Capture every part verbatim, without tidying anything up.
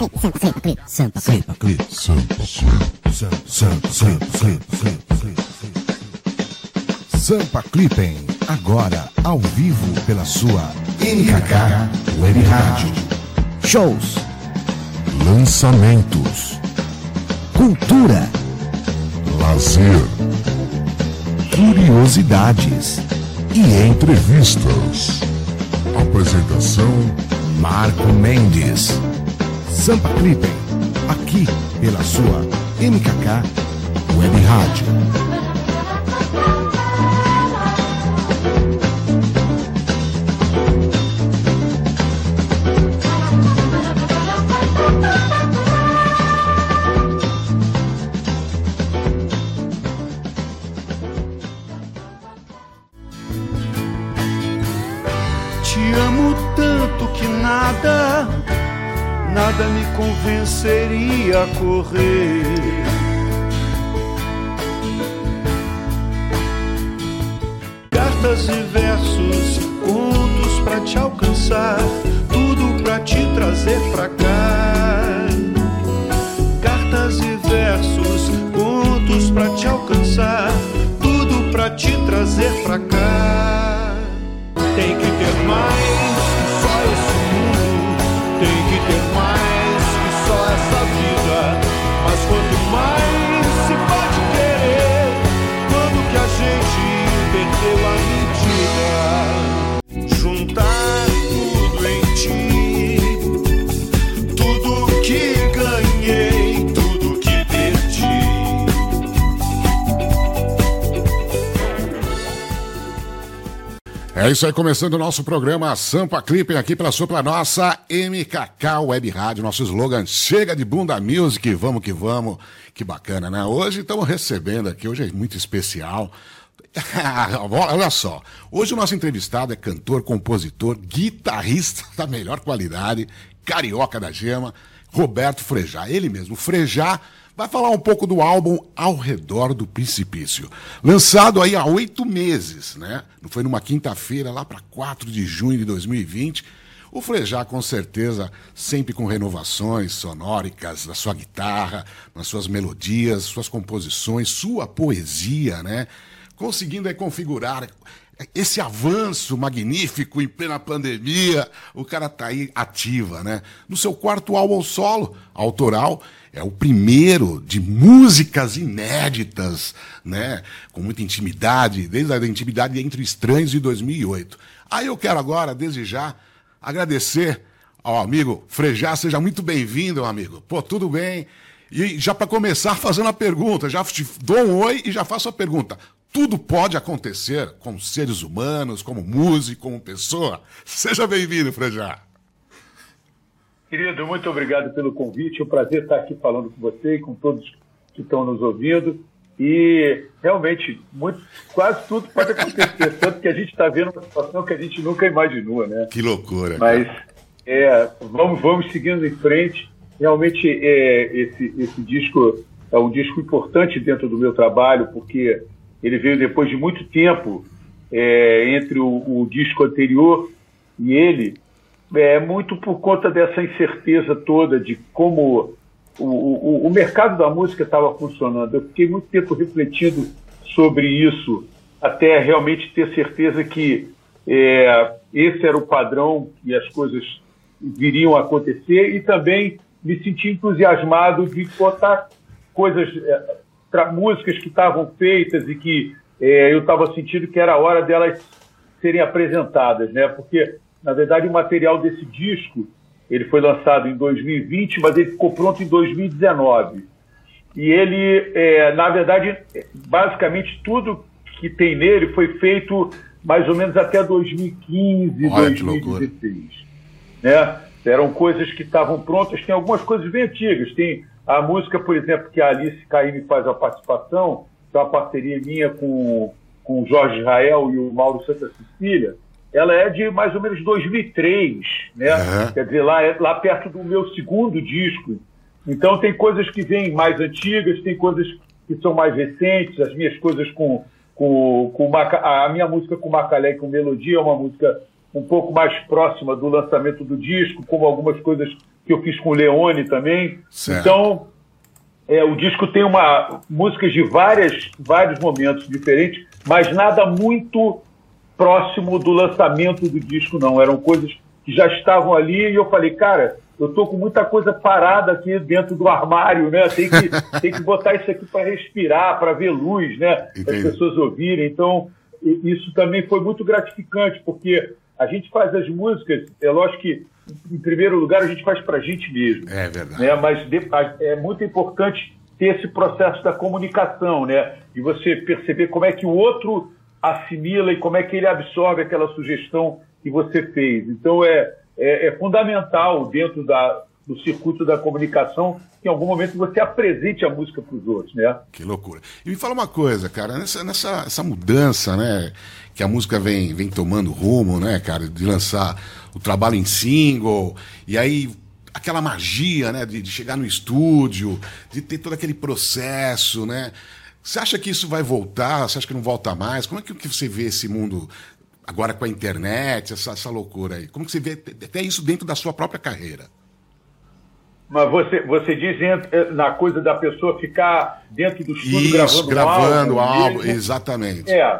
Sampa Clip. Sampa Clip. Sampa Clip. Sampa Clipping, agora ao vivo pela sua M K K Web Rádio. Shows, lançamentos, cultura, lazer, curiosidades e entrevistas. Apresentação: Marco Mendes. Sampa Clipping, aqui pela sua M K K Web Rádio. Te amo tanto que nada, nada me convenceria a correr. Cartas e versos, contos pra te alcançar, tudo pra te trazer pra cá. Cartas e versos, contos pra te alcançar, tudo pra te trazer pra cá. Tem que ter mais que só esse mundo, tem que ter mais que só essa vida. Mas quanto mais se pode querer, quando que a gente perdeu a medida. Juntar tudo em ti, tudo que ganhei, tudo que perdi. É isso aí, começando o nosso programa Sampa Clipping aqui pela sua, pela nossa M K K Web Rádio, nosso slogan: chega de bunda music, vamos que vamos. Que bacana, né? Hoje estamos recebendo aqui, hoje é muito especial. Olha só, hoje o nosso entrevistado é cantor, compositor, guitarrista da melhor qualidade, carioca da gema, Roberto Frejá. Ele mesmo, Frejá, vai falar um pouco do álbum Ao Redor do Precipício, lançado aí há oito meses, né? Foi numa quinta-feira, lá para quatro de junho de dois mil e vinte. O Frejá, com certeza, sempre com renovações sonóricas da sua guitarra, nas suas melodias, suas composições, sua poesia, né? Conseguindo aí configurar esse avanço magnífico em plena pandemia. O cara tá aí ativa, né? No seu quarto álbum solo, autoral, é o primeiro de músicas inéditas, né? Com muita intimidade, desde a intimidade entre estranhos de dois mil e oito. Aí eu quero agora, desde já, agradecer ao amigo Frejá. Seja muito bem-vindo, amigo. Pô, tudo bem? E já para começar fazendo a pergunta, já te dou um oi e já faço a pergunta. Tudo pode acontecer com seres humanos, como músico, como pessoa? Seja bem-vindo, Frejá. Querido, muito obrigado pelo convite. É um prazer estar aqui falando com você e com todos que estão nos ouvindo. E, realmente, muito, quase tudo pode acontecer. Tanto que a gente está vendo uma situação que a gente nunca imaginou, né? Que loucura. Mas é, vamos, vamos seguindo em frente. Realmente, é, esse, esse disco é um disco importante dentro do meu trabalho, porque ele veio depois de muito tempo, é, entre o, o disco anterior e ele, é muito por conta dessa incerteza toda de como o, o, o mercado da música estava funcionando. Eu fiquei muito tempo refletindo sobre isso, até realmente ter certeza que é, esse era o padrão e as coisas viriam a acontecer, e também me senti entusiasmado de botar coisas... É, músicas que estavam feitas e que é, eu estava sentindo que era a hora delas serem apresentadas, né? Porque, na verdade, o material desse disco, ele foi lançado em dois mil e vinte, mas ele ficou pronto em dois mil e dezenove. E ele, é, na verdade, basicamente tudo que tem nele foi feito mais ou menos até dois mil e quinze, Olha, dois mil e dezesseis. Né? Eram coisas que estavam prontas, tem algumas coisas bem antigas, tem a música, por exemplo, que a Alice Caymmi faz a participação, que é uma parceria minha com, com o Jorge Israel e o Mauro Santa Cecília, ela é de mais ou menos dois mil e três, né? Uhum. Quer dizer, lá, lá perto do meu segundo disco. Então tem coisas que vêm mais antigas, tem coisas que são mais recentes, as minhas coisas com... com, com Maca, a minha música com Macalé e com Melodia é uma música um pouco mais próxima do lançamento do disco, como algumas coisas que eu fiz com o Leone também. Certo. Então, é, o disco tem uma, músicas de várias, vários momentos diferentes, mas nada muito próximo do lançamento do disco, não. Eram coisas que já estavam ali e eu falei, cara, eu tô com muita coisa parada aqui dentro do armário, né? Tem que, tem que botar isso aqui para respirar, para ver luz, né? Para as pessoas ouvirem. Então, isso também foi muito gratificante, porque a gente faz as músicas, é lógico que, em primeiro lugar, a gente faz para a gente mesmo. É verdade. Né? Mas é muito importante ter esse processo da comunicação, né? De você perceber como é que o outro assimila e como é que ele absorve aquela sugestão que você fez. Então, é, é, é fundamental, dentro da, do circuito da comunicação, que em algum momento você apresente a música para os outros, né? Que loucura. E me fala uma coisa, cara, nessa, nessa essa mudança, né, que a música vem, vem tomando rumo, né, cara, de lançar o trabalho em single, e aí aquela magia, né, de, de chegar no estúdio, de ter todo aquele processo, né? Você acha que isso vai voltar? Você acha que não volta mais? Como é que, que você vê esse mundo agora com a internet, essa, essa loucura aí? Como que você vê até isso dentro da sua própria carreira? Mas você, você diz na coisa da pessoa ficar dentro do estúdio isso, gravando, gravando um álbum, álbum, álbum exatamente. É,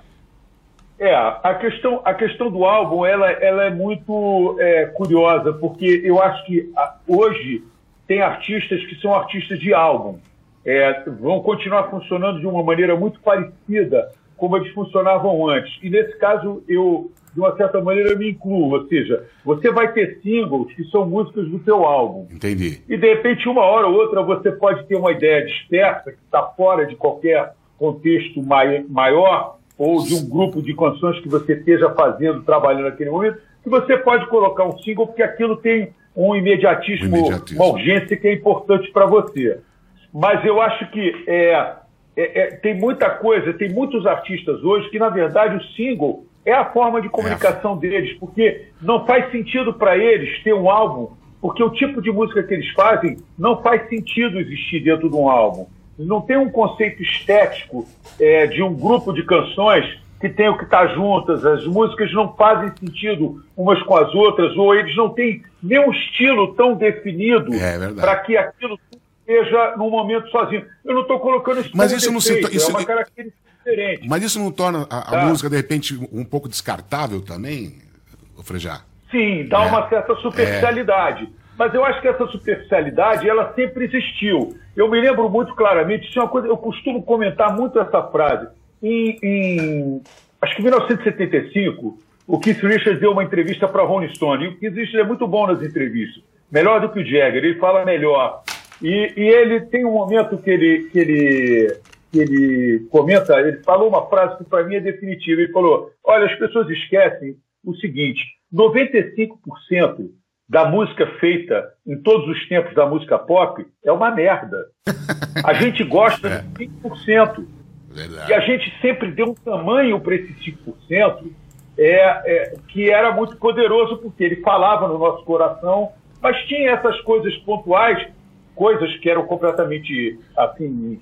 é a, questão, a questão do álbum ela, ela é muito é, curiosa, porque eu acho que a, hoje tem artistas que são artistas de álbum. É, vão continuar funcionando de uma maneira muito parecida como eles funcionavam antes. E nesse caso, eu, de uma certa maneira, eu me incluo. Ou seja, você vai ter singles que são músicas do seu álbum. Entendi. E, de repente, uma hora ou outra, você pode ter uma ideia dispersa, que está fora de qualquer contexto mai- maior, ou de um grupo de canções que você esteja fazendo, trabalhando naquele momento, que você pode colocar um single, porque aquilo tem um imediatismo, um imediatismo. uma urgência que é importante para você. Mas eu acho que é, é, é, tem muita coisa, tem muitos artistas hoje que, na verdade, o single é a forma de comunicação é. deles, porque não faz sentido para eles ter um álbum, porque o tipo de música que eles fazem não faz sentido existir dentro de um álbum. Não tem um conceito estético é, de um grupo de canções que tenham que estar juntas, as músicas não fazem sentido umas com as outras, ou eles não têm nenhum estilo tão definido é para que aquilo seja num momento sozinho. Eu não estou colocando isso mas isso defeito, não se, isso, é uma característica diferente. Mas isso não torna a, a tá. música, de repente, um pouco descartável também, Frejá? Sim, dá é. uma certa superficialidade. É. Mas eu acho que essa superficialidade, ela sempre existiu. Eu me lembro muito claramente, isso é uma coisa, eu costumo comentar muito essa frase. Em, em acho que em mil novecentos e setenta e cinco, o Keith Richards deu uma entrevista para Rolling Stone. E o Keith Richards é muito bom nas entrevistas. Melhor do que o Jagger, ele fala melhor. E, e ele tem um momento que ele, que, ele, que ele comenta, ele falou uma frase que para mim é definitiva. Ele falou, olha, as pessoas esquecem o seguinte, noventa e cinco por cento da música feita em todos os tempos da música pop é uma merda. A gente gosta é. de cinco por cento. Verdade. E a gente sempre deu um tamanho para esse cinco por cento é, é, que era muito poderoso, porque ele falava no nosso coração, mas tinha essas coisas pontuais, coisas que eram completamente assim,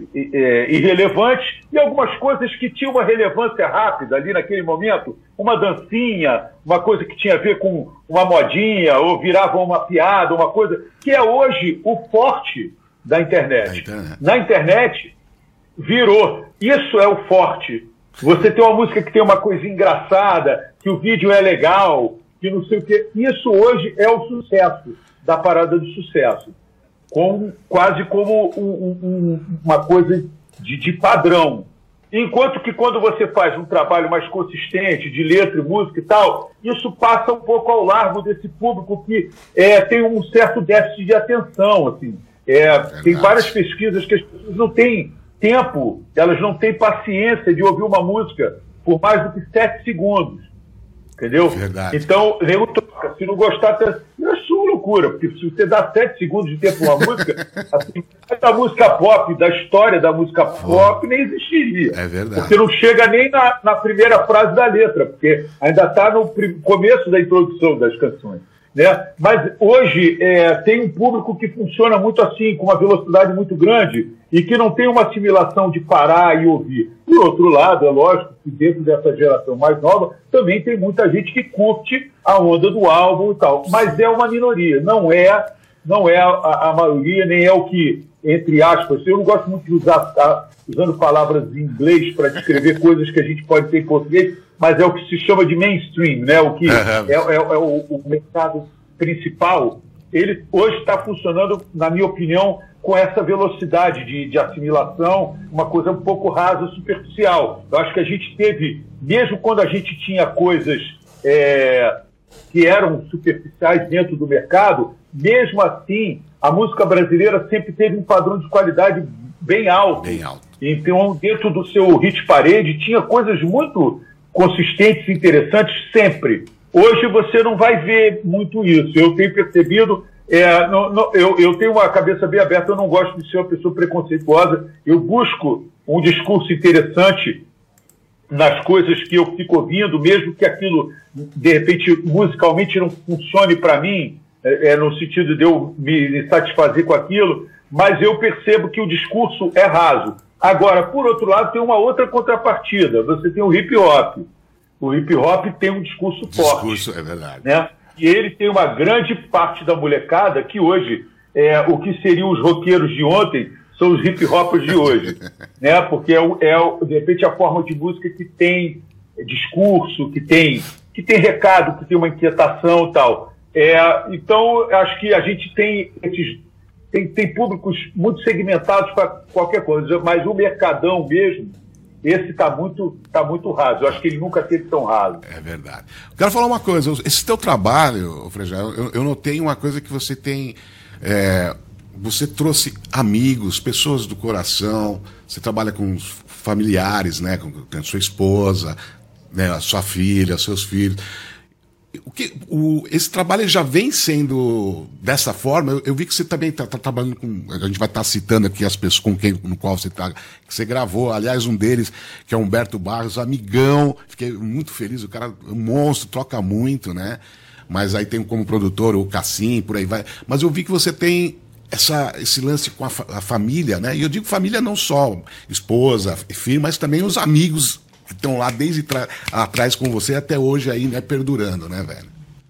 irrelevantes, e algumas coisas que tinham uma relevância rápida ali naquele momento, uma dancinha, uma coisa que tinha a ver com uma modinha, ou virava uma piada, uma coisa, que é hoje o forte da internet. internet. Na internet, virou. Isso é o forte. Você tem uma música que tem uma coisa engraçada, que o vídeo é legal, que não sei o quê. Isso hoje é o sucesso da parada do sucesso. Com, quase como um, um, uma coisa de, de padrão. Enquanto que quando você faz um trabalho mais consistente, de letra e música e tal, isso passa um pouco ao largo desse público que é, tem um certo déficit de atenção. Assim. É, tem várias pesquisas que as pessoas não têm tempo, elas não têm paciência de ouvir uma música por mais do que sete segundos. Entendeu? Verdade. Então, nego toca. Se não gostar, não é sua loucura, porque se você dá sete segundos de tempo a uma música, assim, da música pop, da história da música pop, nem existiria. É verdade. Porque não chega nem na, na primeira frase da letra, porque ainda está no começo da introdução das canções. Né? Mas hoje é, tem um público que funciona muito assim, com uma velocidade muito grande, e que não tem uma assimilação de parar e ouvir. Por outro lado, é lógico que dentro dessa geração mais nova, também tem muita gente que curte a onda do álbum e tal, mas é uma minoria, não é, não é a, a maioria, nem é o que, entre aspas, eu não gosto muito de usar, tá, usando palavras em inglês para descrever coisas que a gente pode ter em português, mas é o que se chama de mainstream, né? O que é, é, é o, o mercado principal. Ele hoje está funcionando, na minha opinião, com essa velocidade de, de assimilação, uma coisa um pouco rasa, superficial. Eu acho que a gente teve, mesmo quando a gente tinha coisas é, que eram superficiais dentro do mercado, mesmo assim, a música brasileira sempre teve um padrão de qualidade bem alto. Bem alto. Então, dentro do seu hit parade, tinha coisas muito consistentes e interessantes sempre. Hoje você não vai ver muito isso. Eu tenho percebido, é, não, não, eu, eu tenho uma cabeça bem aberta, eu não gosto de ser uma pessoa preconceituosa, eu busco um discurso interessante nas coisas que eu fico ouvindo, mesmo que aquilo, de repente, musicalmente não funcione para mim, é, é, no sentido de eu me, me satisfazer com aquilo, mas eu percebo que o discurso é raso. Agora, por outro lado, tem uma outra contrapartida. Você tem o hip-hop. O hip-hop tem um discurso, forte. Discurso, é verdade. Né? E ele tem uma grande parte da molecada que hoje, é, o que seriam os roqueiros de ontem, são os hip-hoppers de hoje. Né? Porque é, é, de repente, a forma de música que tem discurso, que tem, que tem recado, que tem uma inquietação e tal. É, então, acho que a gente tem esses... Tem, tem públicos muito segmentados para qualquer coisa, mas o mercadão mesmo, esse está muito, tá muito raso. Eu acho que ele nunca teve tão raso. É verdade. Quero falar uma coisa, esse teu trabalho, Frejá, eu, eu notei uma coisa que você tem, é, você trouxe amigos, pessoas do coração, você trabalha com familiares, né, com, com a sua esposa, né, a sua filha, seus filhos. O que, o, esse trabalho já vem sendo dessa forma. Eu, eu vi que você também está tá trabalhando com. A gente vai estar tá citando aqui as pessoas com quem, no qual você está. Que você gravou. Aliás, um deles, que é Humberto Barros, amigão. Fiquei muito feliz. O cara é um monstro, troca muito, né? Mas aí tem como produtor o Cassim, por aí vai. Mas eu vi que você tem essa, esse lance com a, a família, né? E eu digo família não só esposa, filho, mas também os amigos que estão lá desde atrás com você até hoje aí, né, perdurando, né, velho?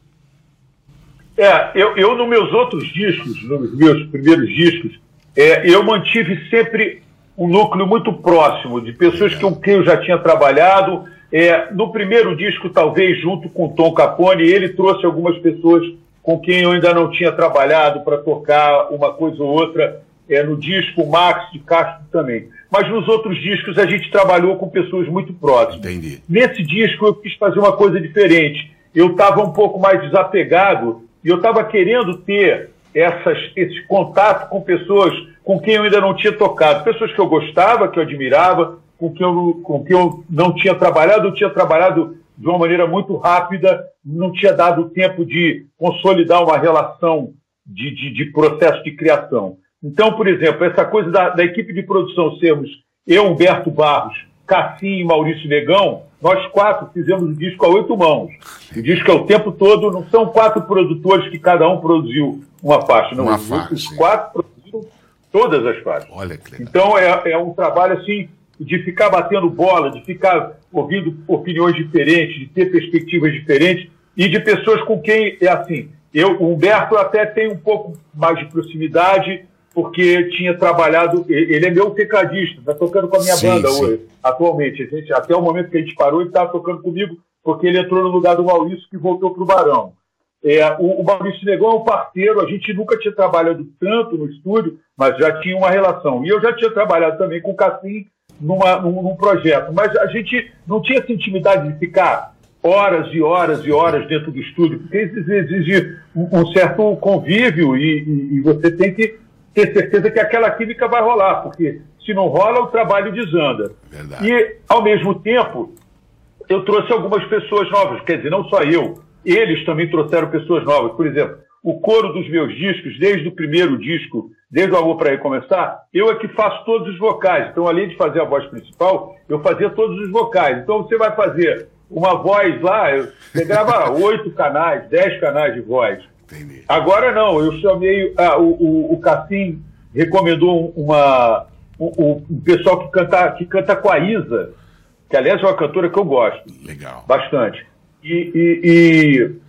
É, eu, eu nos meus outros discos, nos meus primeiros discos, é, eu mantive sempre um núcleo muito próximo de pessoas é. com quem eu já tinha trabalhado. É, no primeiro disco, talvez, junto com o Tom Capone, ele trouxe algumas pessoas com quem eu ainda não tinha trabalhado para tocar uma coisa ou outra. É, no disco, o Max de Castro também. Mas nos outros discos a gente trabalhou com pessoas muito próximas. Entendi. Nesse disco eu quis fazer uma coisa diferente. Eu estava um pouco mais desapegado e eu estava querendo ter essas, esse contato com pessoas com quem eu ainda não tinha tocado. Pessoas que eu gostava, que eu admirava, com quem eu, com quem eu não tinha trabalhado, eu tinha trabalhado de uma maneira muito rápida, não tinha dado tempo de consolidar uma relação de, de, de processo de criação. Então, por exemplo, essa coisa da, da equipe de produção sermos eu, Humberto Barros, Cassim e Maurício Negão, nós quatro fizemos o disco a oito mãos. O disco é o tempo todo, não são quatro produtores que cada um produziu uma faixa, não. Uma os, faixa, os quatro produziram todas as faixas. Olha que legal. Então, é, é um trabalho assim de ficar batendo bola, de ficar ouvindo opiniões diferentes, de ter perspectivas diferentes e de pessoas com quem, é assim, eu, o Humberto até tem um pouco mais de proximidade, porque tinha trabalhado, ele é meu tecladista, está tocando com a minha sim, banda sim. hoje, atualmente. A gente, até o momento que a gente parou, ele estava tocando comigo, porque ele entrou no lugar do Maurício, que voltou para o Barão. É, o, o Maurício Negão é um parceiro, a gente nunca tinha trabalhado tanto no estúdio, mas já tinha uma relação. E eu já tinha trabalhado também com o Cassim numa, num, num projeto, mas a gente não tinha essa intimidade de ficar horas e horas e horas dentro do estúdio, porque isso exige um, um certo convívio e, e, e você tem que ter certeza que aquela química vai rolar, porque se não rola, o trabalho desanda. Verdade. E, ao mesmo tempo, eu trouxe algumas pessoas novas, quer dizer, não só eu, eles também trouxeram pessoas novas. Por exemplo, o coro dos meus discos, desde o primeiro disco, desde o Amor para Recomeçar, eu é que faço todos os vocais. Então, além de fazer a voz principal, eu fazia todos os vocais. Então, você vai fazer uma voz lá, você grava oito canais, dez canais de voz. Entendi. Agora não, eu chamei, ah, o, o, o Cassim recomendou uma, um, um pessoal que canta, que canta com a Isa, que aliás é uma cantora que eu gosto. Legal. Bastante. E, e, e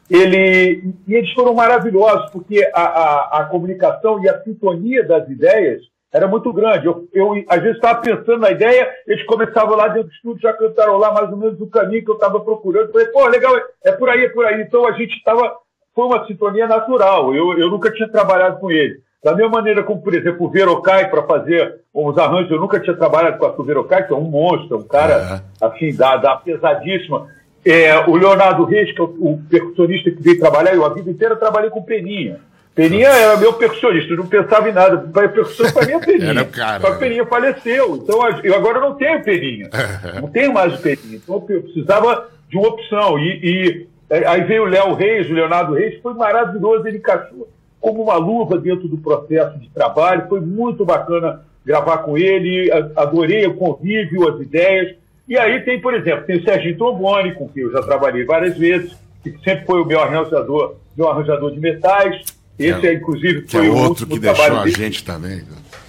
ele, e eles foram maravilhosos, porque a, a, a comunicação e a sintonia das ideias era muito grande. Eu, eu às vezes, estava pensando na ideia, eles começavam lá dentro do estúdio, já cantaram lá mais ou menos o caminho que eu estava procurando. Eu falei, pô, legal, é por aí, é por aí. Então, a gente estava... Foi uma sintonia natural. Eu, eu nunca tinha trabalhado com ele. Da mesma maneira como, por exemplo, o Verocai, para fazer uns arranjos, eu nunca tinha trabalhado com o Verocai, que é um monstro, um cara, uhum. assim, da, da pesadíssima. É, o Leonardo Reis, que é o, o percussionista que veio trabalhar, eu a vida inteira trabalhei com Peninha. Peninha era meu percussionista, eu não pensava em nada. A percussão para mim é Peninha. Era o cara, Só que Peninha faleceu. Então, eu agora não tenho Peninha. Não tenho mais o Peninha. Então, eu precisava de uma opção. E, e aí veio o Léo Reis, o Leonardo Reis, foi maravilhoso, ele encaixou como uma luva dentro do processo de trabalho, foi muito bacana gravar com ele, adorei o convívio, as ideias. E aí tem, por exemplo, tem o Serginho Trombone, com quem eu já trabalhei várias vezes, que sempre foi o meu arranjador, meu arranjador de metais. Esse, é, inclusive, que foi é o outro que deixou a dele. gente também.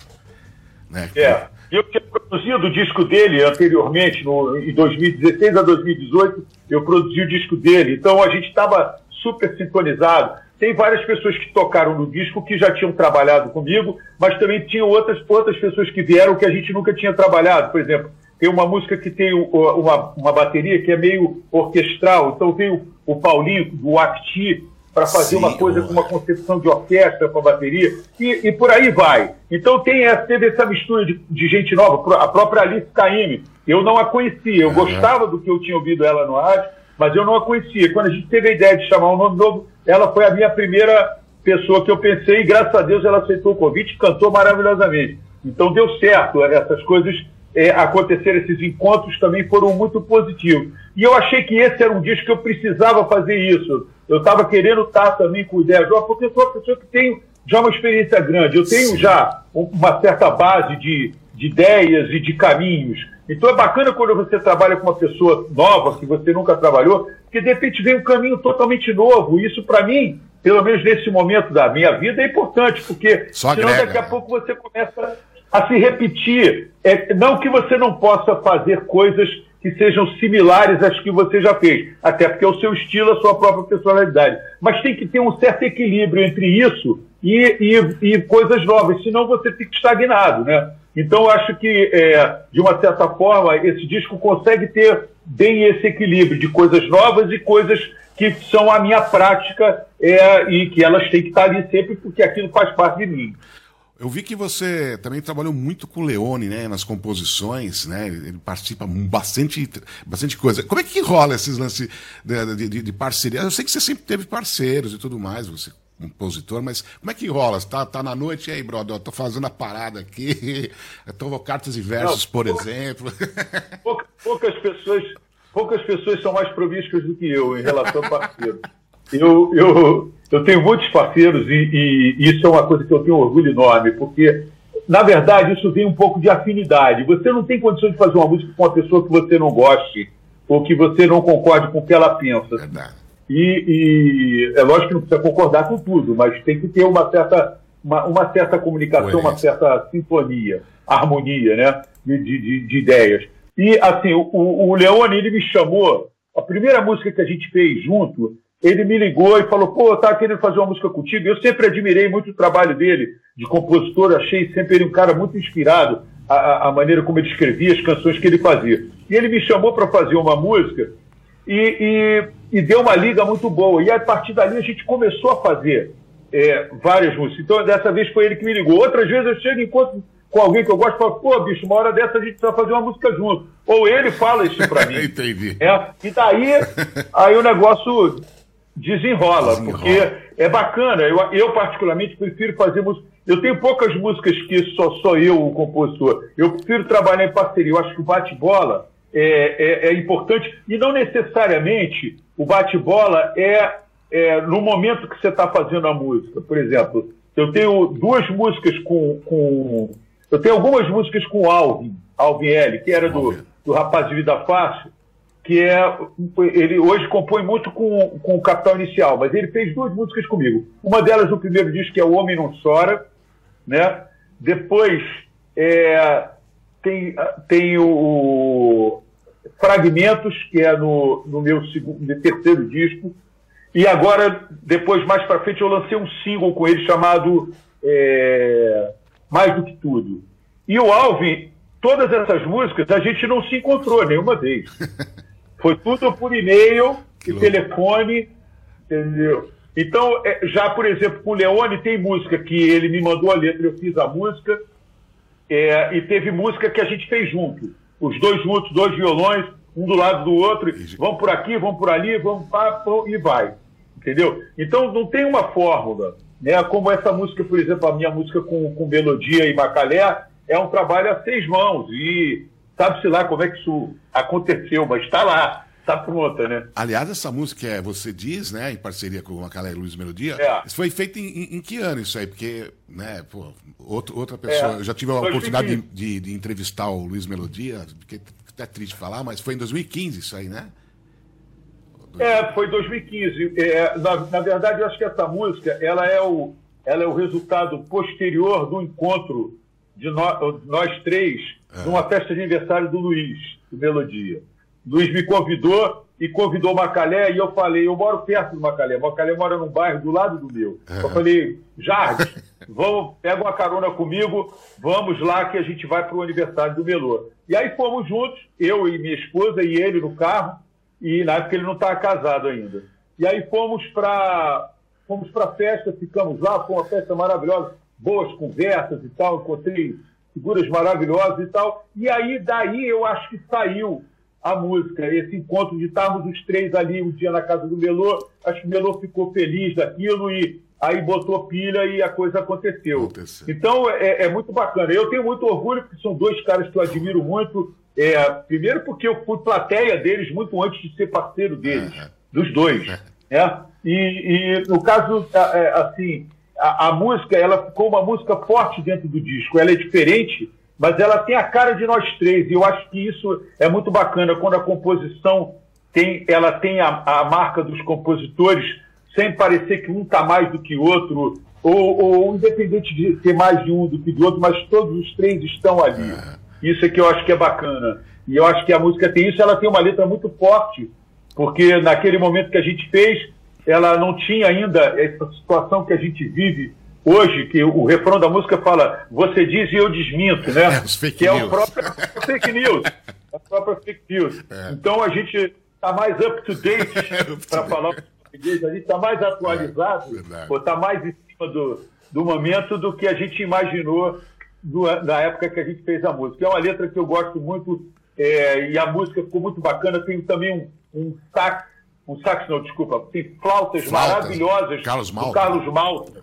Né? É. Eu tinha produzido o disco dele anteriormente, no, em dois mil e dezesseis a dois mil e dezoito, eu produzi o disco dele. Então a gente estava super sintonizado. Tem várias pessoas que tocaram no disco que já tinham trabalhado comigo, mas também tinham outras, outras pessoas que vieram que a gente nunca tinha trabalhado. Por exemplo, tem uma música que tem uma, uma bateria que é meio orquestral. Então veio o Paulinho, do Acti, para fazer Sim, uma coisa com uma concepção de orquestra para bateria, e, e por aí vai. Então tem essa, teve essa mistura de, de gente nova, a própria Alice Caymmi. Eu não a conhecia, eu uhum. gostava do que eu tinha ouvido ela no rádio, mas eu não a conhecia. Quando a gente teve a ideia de chamar um nome novo, ela foi a minha primeira pessoa que eu pensei, e graças a Deus ela aceitou o convite e cantou maravilhosamente. Então deu certo, essas coisas é, aconteceram, esses encontros também foram muito positivos. E eu achei que esse era um disco que eu precisava fazer isso. Eu estava querendo estar também com ideias novas, porque eu sou uma pessoa que tem já uma experiência grande, eu tenho Sim. já uma certa base de, de ideias e de caminhos. Então é bacana quando você trabalha com uma pessoa nova, que você nunca trabalhou, porque de repente vem um caminho totalmente novo. Isso, para mim, pelo menos nesse momento da minha vida, é importante, porque Só senão agrega. daqui a pouco você começa a se repetir. É, não que você não possa fazer coisas que sejam similares às que você já fez, até porque é o seu estilo, a sua própria personalidade. Mas tem que ter um certo equilíbrio entre isso e, e, e coisas novas, senão você fica estagnado, né? Então, eu acho que, é, de uma certa forma, esse disco consegue ter bem esse equilíbrio de coisas novas e coisas que são a minha prática é, e que elas têm que estar ali sempre, porque aquilo faz parte de mim. Eu vi que você também trabalhou muito com o Leone, né, nas composições, né, ele participa bastante, bastante coisa. Como é que rola esses lances de, de, de parceria? Eu sei que você sempre teve parceiros e tudo mais, você é compositor, mas como é que rola? Você tá, tá na noite, e aí, brother, eu tô fazendo a parada aqui, eu tô cartas e versos, Não, por pouca, exemplo. Pouca, poucas, pessoas, poucas pessoas são mais promíscuas do que eu em relação a parceiros. Eu, eu, eu tenho muitos parceiros e, e isso é uma coisa que eu tenho um orgulho enorme, porque, na verdade, isso vem um pouco de afinidade. Você não tem condição de fazer uma música com uma pessoa que você não goste ou que você não concorde com o que ela pensa. Verdade. E, e é lógico que não precisa concordar com tudo, mas tem que ter uma certa, uma, uma certa comunicação, uma certa sintonia, harmonia, né, de, de, de ideias. E, assim, o, o Leone, ele me chamou, a primeira música que a gente fez junto, ele me ligou e falou, pô, eu estava querendo fazer uma música contigo. Eu sempre admirei muito o trabalho dele de compositor, achei sempre ele um cara muito inspirado, a, a maneira como ele escrevia, as canções que ele fazia. E ele me chamou para fazer uma música e, e, e deu uma liga muito boa. E a partir dali a gente começou a fazer é, várias músicas. Então dessa vez foi ele que me ligou. Outras vezes eu chego e encontro com alguém que eu gosto e falo, pô, bicho, uma hora dessa a gente precisa fazer uma música junto. Ou ele fala isso para mim. Entendi. É, e daí aí o negócio desenrola, desenrola, porque é bacana. Eu, eu, particularmente, prefiro fazer música. Eu tenho poucas músicas que só sou eu o compositor. Eu prefiro trabalhar em parceria. Eu acho que o bate-bola é, é, é importante. E não necessariamente o bate-bola é, é no momento que você está fazendo a música. Por exemplo, eu tenho duas músicas com... com eu tenho algumas músicas com o Alvin, Alvin L., que era do, do Rapaz de Vida Fácil, que é, ele hoje compõe muito com, com o Capital Inicial, mas ele fez duas músicas comigo. Uma delas, o primeiro disco, que é O Homem Não Chora, né? Depois é, tem, tem o, o Fragmentos, que é no, no meu segundo, terceiro disco, E agora, depois, mais para frente, eu lancei um single com ele chamado é, Mais do que Tudo. E o Alvin, todas essas músicas, a gente não se encontrou nenhuma vez. Foi tudo por e-mail e telefone, entendeu? Então, já, por exemplo, com o Leone, tem música que ele me mandou a letra, eu fiz a música, é, e teve música que a gente fez junto. Os dois juntos, dois violões, um do lado do outro, vamos por aqui, vamos por ali, vamos pá, e vai. Entendeu? Então, não tem uma fórmula, né? Como essa música, por exemplo, a minha música com, com melodia e Macalé, é um trabalho a seis mãos, e sabe-se lá como é que isso aconteceu, mas está lá, está pronta, né? Aliás, essa música é Você Diz, né, em parceria com o Macalé e Luiz Melodia, é. Isso foi feito em, em, em que ano isso aí? Porque, né, pô, outro, outra pessoa, é. eu já tive a oportunidade de, de, de entrevistar o Luiz Melodia, que é triste falar, mas foi em dois mil e quinze isso aí, né? É, foi dois mil e quinze. É, na, na verdade, eu acho que essa música, ela é o, ela é o resultado posterior do encontro de nós, nós três, é. numa festa de aniversário do Luiz, do Melodia. Luiz me convidou e convidou o Macalé, e eu falei, eu moro perto do Macalé, o Macalé mora num bairro do lado do meu. É. Eu falei, Jardim, vamos, pega uma carona comigo, vamos lá que a gente vai para o aniversário do Melô. E aí fomos juntos, eu e minha esposa e ele no carro, e na época ele não estava casado ainda. E aí fomos para fomos para a festa, ficamos lá, foi uma festa maravilhosa, boas conversas e tal, encontrei figuras maravilhosas e tal. E aí, daí, eu acho que saiu a música, esse encontro de estarmos os três ali um dia na casa do Melô. Acho que o Melô ficou feliz daquilo e aí botou pilha e a coisa aconteceu. aconteceu. Então, é, é muito bacana. Eu tenho muito orgulho, porque são dois caras que eu admiro muito. É, primeiro porque eu fui plateia deles muito antes de ser parceiro deles, uhum. dos dois. Uhum. Né? E, e, no caso, é, assim, a, a música, ela ficou uma música forte dentro do disco. Ela é diferente, mas ela tem a cara de nós três. E eu acho que isso é muito bacana, quando a composição tem, ela tem a, a marca dos compositores, sem parecer que um está mais do que o outro, ou, ou independente de ter mais de um do que do outro, mas todos os três estão ali. Uhum. Isso é que eu acho que é bacana. E eu acho que a música tem isso, ela tem uma letra muito forte, porque naquele momento que a gente fez, ela não tinha ainda essa situação que a gente vive hoje, que o refrão da música fala, você diz e eu desminto, né? É, os fake que news. é o próprio fake news. A própria fake news. É. Então a gente está mais up to date, para falar o português, a gente está mais atualizado, é, ou está mais em cima do, do momento do que a gente imaginou Do, na época que a gente fez a música. É uma letra que eu gosto muito, é, e a música ficou muito bacana. Tem também um, um sax, um sax não, desculpa, tem flautas, flautas maravilhosas Carlos Malta. do Carlos Malta,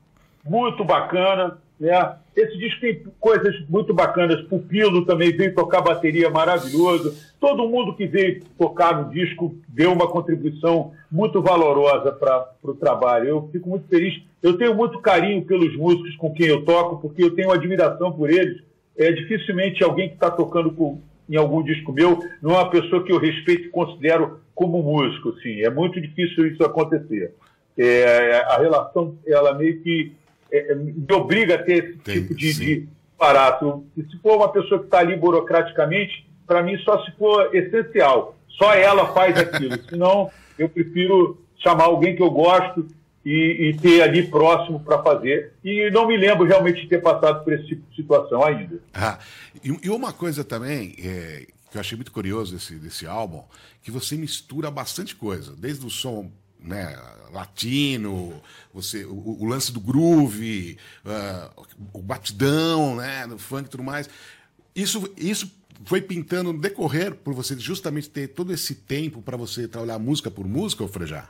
muito bacana, né? Esse disco tem coisas muito bacanas. Pupilo também veio tocar bateria, maravilhoso. Todo mundo que veio tocar no disco deu uma contribuição muito valorosa para o trabalho. Eu fico muito feliz. Eu tenho muito carinho pelos músicos com quem eu toco, porque eu tenho admiração por eles. É, dificilmente alguém que está tocando com, em algum disco meu não é uma pessoa que eu respeito e considero como músico. Assim. É muito difícil isso acontecer. É, a relação, ela meio que é, me obriga a ter esse Tem, tipo de, de barato. E se for uma pessoa que está ali burocraticamente, para mim só se for essencial. Só ela faz aquilo. Senão, eu prefiro chamar alguém que eu gosto E, e ter ali próximo para fazer. E não me lembro realmente de ter passado por esse tipo de situação ainda. Ah, e, e uma coisa também é, que eu achei muito curioso desse, desse álbum, que você mistura bastante coisa, desde o som, né, latino, você, o, o lance do groove, uh, o batidão, né, no funk e tudo mais. Isso, isso foi pintando no decorrer por você justamente ter todo esse tempo para você trabalhar música por música, ou Frejá?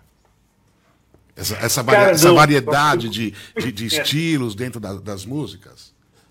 Essa, essa, Cara, essa não, variedade de, de, de estilos dentro da, das músicas?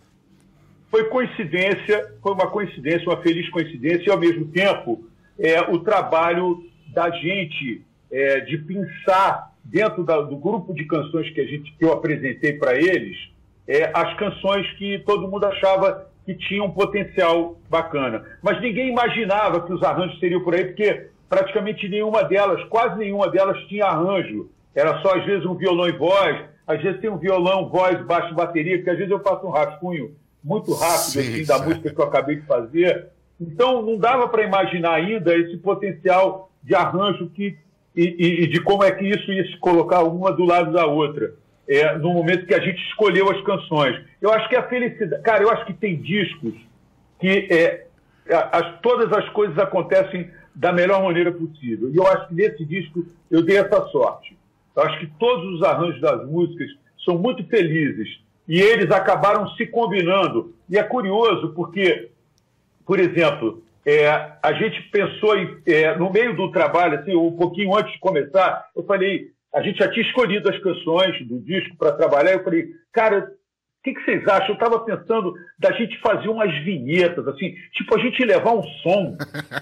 Foi coincidência, foi uma coincidência, uma feliz coincidência, e ao mesmo tempo é, o trabalho da gente é, de pensar dentro da, do grupo de canções que, a gente, que eu apresentei para eles, é, as canções que todo mundo achava que tinham um potencial bacana. Mas ninguém imaginava que os arranjos seriam por aí, porque praticamente nenhuma delas, quase nenhuma delas tinha arranjo. Era só, às vezes, um violão e voz, às vezes tem um violão, voz, baixo e bateria, porque às vezes eu faço um rascunho muito rápido sim, assim, da música que eu acabei de fazer. Então, não dava para imaginar ainda esse potencial de arranjo que e, e, e de como é que isso ia se colocar uma do lado da outra, é, no momento que a gente escolheu as canções. Eu acho que a felicidade... Cara, eu acho que tem discos que é, as, todas as coisas acontecem da melhor maneira possível. E eu acho que nesse disco eu dei essa sorte. Eu acho que todos os arranjos das músicas são muito felizes e eles acabaram se combinando. E é curioso porque, por exemplo, é, a gente pensou em, é, no meio do trabalho, assim, um pouquinho antes de começar, eu falei, a gente já tinha escolhido as canções do disco para trabalhar, eu falei, cara, o que, que vocês acham? Eu estava pensando da gente fazer umas vinhetas, assim, tipo a gente levar um som.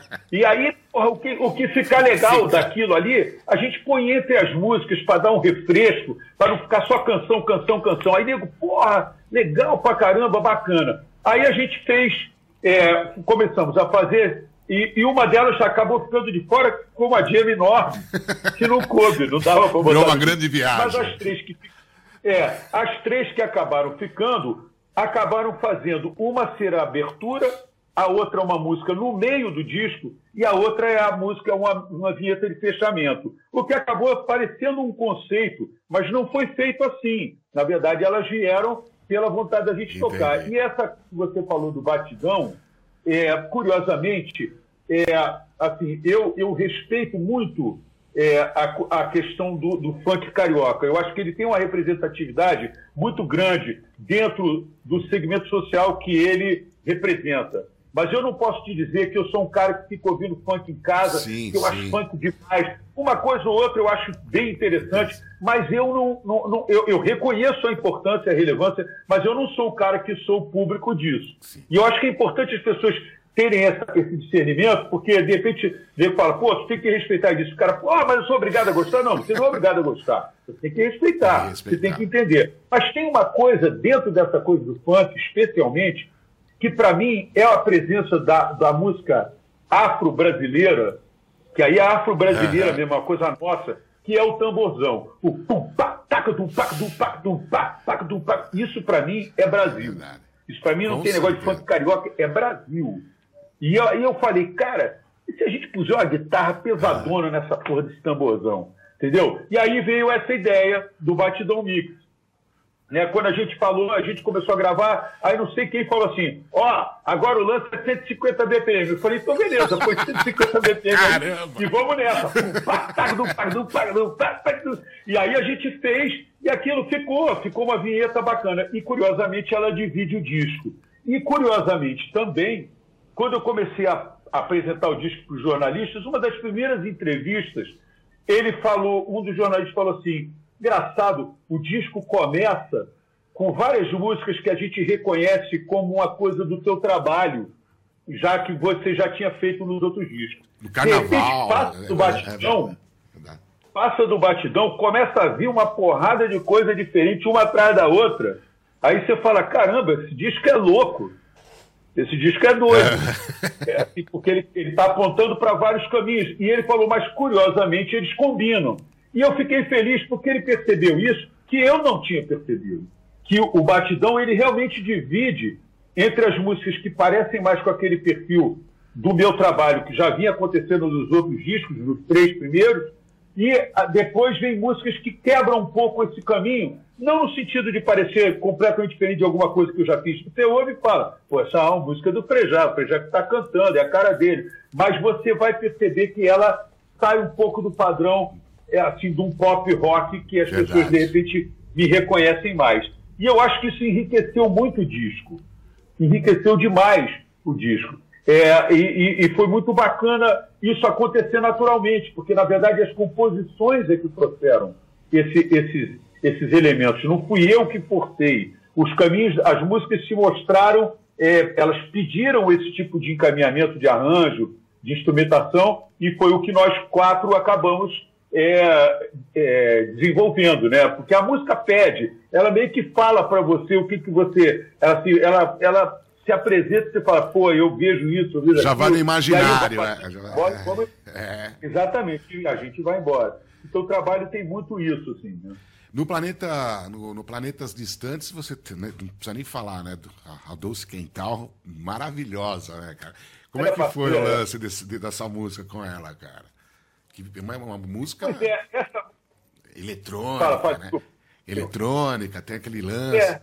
E aí, porra, o, que, o que ficar legal daquilo ali, a gente põe entre as músicas para dar um refresco, para não ficar só canção, canção, canção. Aí, nego, porra, legal pra caramba, bacana. Aí a gente fez, é, começamos a fazer, e, e uma delas acabou ficando de fora com uma jam enorme, que não coube, não dava para botar. Virou uma grande viagem. Mas as três que É, as três que acabaram ficando, acabaram fazendo, uma ser a abertura, a outra é uma música no meio do disco, e a outra é a música, uma, uma vinheta de fechamento. O que acabou parecendo um conceito, mas não foi feito assim. Na verdade, elas vieram pela vontade da gente Entendi. tocar. E essa que você falou do batidão, é, curiosamente, é, assim, eu, eu respeito muito... É, a, a questão do, do funk carioca. Eu acho que ele tem uma representatividade muito grande dentro do segmento social que ele representa. Mas eu não posso te dizer que eu sou um cara que fica ouvindo funk em casa, sim, que eu sim. acho funk demais. Uma coisa ou outra eu acho bem interessante, mas eu não, não, não eu, eu reconheço a importância, a relevância, mas eu não sou o cara que sou o público disso. Sim. E eu acho que é importante as pessoas terem essa, esse discernimento, porque de repente ele fala, pô, tu tem que respeitar isso. O cara, pô, ah, mas eu sou obrigado a gostar. Não, você não é obrigado a gostar. Você tem que respeitar, tem que respeitar. Você tem que entender. Mas tem uma coisa dentro dessa coisa do funk, especialmente, que para mim é a presença da, da música afro-brasileira, que aí é afro-brasileira uhum. mesmo, uma coisa nossa, que é o tamborzão. O pum, pá, taca, tum, pá, tum, pá, tum, pá, taca, tum, pá. Isso para mim é Brasil. Isso para mim não Com tem certeza. Negócio de funk carioca, é Brasil. E eu, e eu falei, cara, e se a gente puser uma guitarra pesadona nessa porra desse tamborzão? Entendeu? E aí veio essa ideia do Batidão Mix. Né? Quando a gente falou, a gente começou a gravar, aí não sei quem falou assim, ó, oh, agora o lance é cento e cinquenta B P M. Eu falei, então beleza, foi cento e cinquenta B P M aí, e vamos nessa. E aí a gente fez, e aquilo ficou, ficou uma vinheta bacana. E curiosamente ela divide o disco. E curiosamente também, quando eu comecei a apresentar o disco para os jornalistas, uma das primeiras entrevistas, ele falou, um dos jornalistas falou assim, engraçado, o disco começa com várias músicas que a gente reconhece como uma coisa do teu trabalho, já que você já tinha feito nos outros discos. Do carnaval. De repente, passa do batidão, é, é, é, passa do batidão, começa a vir uma porrada de coisa diferente, uma atrás da outra. Aí você fala, caramba, esse disco é louco. Esse disco é doido. É. É, assim, porque ele está apontando para vários caminhos. E ele falou, mas curiosamente eles combinam. E eu fiquei feliz porque ele percebeu isso que eu não tinha percebido. Que o batidão ele realmente divide entre as músicas que parecem mais com aquele perfil do meu trabalho, que já vinha acontecendo nos outros discos, nos três primeiros, e depois vem músicas que quebram um pouco esse caminho, não no sentido de parecer completamente diferente de alguma coisa que eu já fiz. Você ouve e fala, pô, essa é uma música do Frejá, o Frejá que está cantando, é a cara dele. Mas você vai perceber que ela sai um pouco do padrão, é, assim, de um pop rock que as Verdade. Pessoas, de repente, me reconhecem mais. E eu acho que isso enriqueceu muito o disco. Enriqueceu demais o disco. É, e, e foi muito bacana isso acontecer naturalmente, porque, na verdade, as composições é que trouxeram esse, esses, esses elementos. Não fui eu que forcei. Os caminhos, as músicas se mostraram, é, elas pediram esse tipo de encaminhamento de arranjo, de instrumentação, e foi o que nós quatro acabamos é, é, desenvolvendo, né? Porque a música pede, ela meio que fala para você o que, que você... Ela se, ela, ela se apresenta e você fala, pô, eu vejo isso, eu vejo Já aquilo, vai no imaginário, né? Bora, vamos... é. Exatamente, a gente vai embora. Então o trabalho tem muito isso, assim, né? No planeta, no, no Planetas Distantes, você né, não precisa nem falar, né? A Dulce Quental, maravilhosa, né, cara? Como é, é que foi o lance desse, dessa música com ela, cara? Que é uma, uma música Pois é, essa... eletrônica, Fala, fala, né? desculpa. Eletrônica, tem aquele lance. É.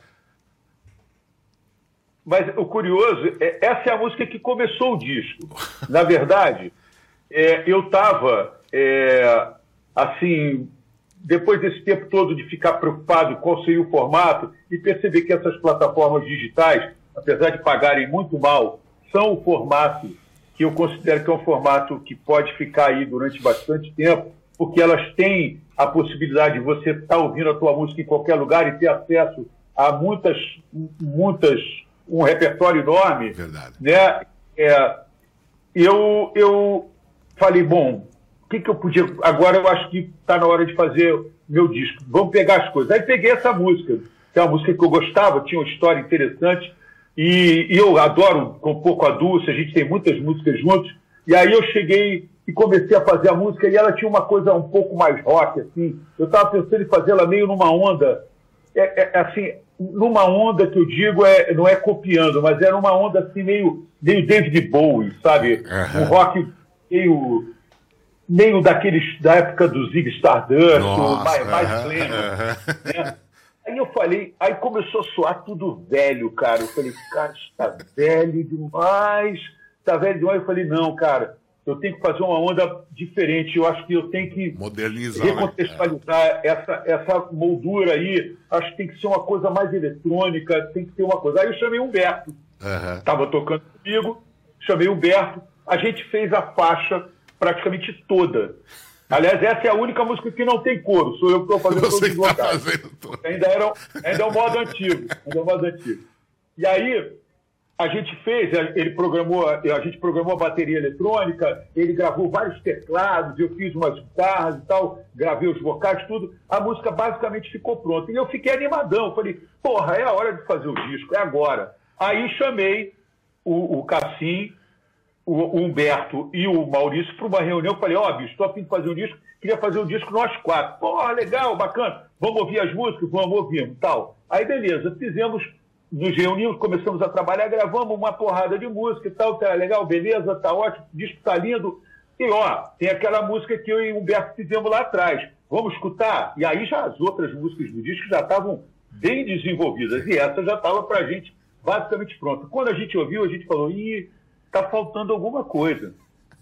Mas o curioso, é, essa é a música que começou o disco. Na verdade, é, eu estava, é, assim, depois desse tempo todo de ficar preocupado qual seria o formato e perceber que essas plataformas digitais, apesar de pagarem muito mal, são o formato que eu considero que é um formato que pode ficar aí durante bastante tempo, porque elas têm a possibilidade de você estar ouvindo a tua música em qualquer lugar e ter acesso a muitas, muitas, um repertório enorme. Verdade. Né? É, eu, eu falei, bom, o que, que eu podia... Agora eu acho que está na hora de fazer meu disco. Vamos pegar as coisas. Aí peguei essa música, que é uma música que eu gostava, tinha uma história interessante, e, e eu adoro compor com a Dulce, a gente tem muitas músicas juntos, e aí eu cheguei e comecei a fazer a música, e ela tinha uma coisa um pouco mais rock, assim. Eu estava pensando em fazer ela meio numa onda, é, é, assim, numa onda que eu digo, é, não é copiando, mas era uma onda assim, meio, meio David Bowie, sabe? Uhum. Um rock meio, meio daqueles, da época do Zig Stardust, Nossa, mais, mais uhum, pleno, uhum. né? Aí eu falei, aí começou a soar tudo velho, cara. Eu falei, cara, está velho demais, está velho demais. Eu falei, não, cara, eu tenho que fazer uma onda diferente. Eu acho que eu tenho que modernizar, recontextualizar, né? essa, essa moldura aí. Acho que tem que ser uma coisa mais eletrônica, tem que ter uma coisa. Aí eu chamei o Humberto, estava uhum. tocando comigo, chamei o Humberto, a gente fez a faixa praticamente toda. Aliás, essa é a única música que não tem coro, sou eu que estou fazendo todos os vocais. Ainda, era, ainda é o modo antigo, ainda é o modo antigo. E aí, a gente fez, ele programou, a gente programou a bateria eletrônica, ele gravou vários teclados, eu fiz umas guitarras e tal, gravei os vocais, tudo. A música basicamente ficou pronta. E eu fiquei animadão, falei, porra, é a hora de fazer o disco, é agora. Aí chamei o, o Cassim, o Humberto e o Maurício para uma reunião. Falei, ó, oh, bicho, estou a fim de fazer um disco, queria fazer um disco nós quatro. Porra, legal, bacana, vamos ouvir as músicas, vamos ouvir tal. Aí, beleza, fizemos, nos reunimos, começamos a trabalhar, gravamos uma porrada de música e tal, tá legal, beleza, tá ótimo, o disco tá lindo. E, ó, tem aquela música que eu e o Humberto fizemos lá atrás, vamos escutar? E aí já as outras músicas do disco já estavam bem desenvolvidas, e essa já estava pra gente basicamente pronta. Quando a gente ouviu, a gente falou, ih, tá faltando alguma coisa.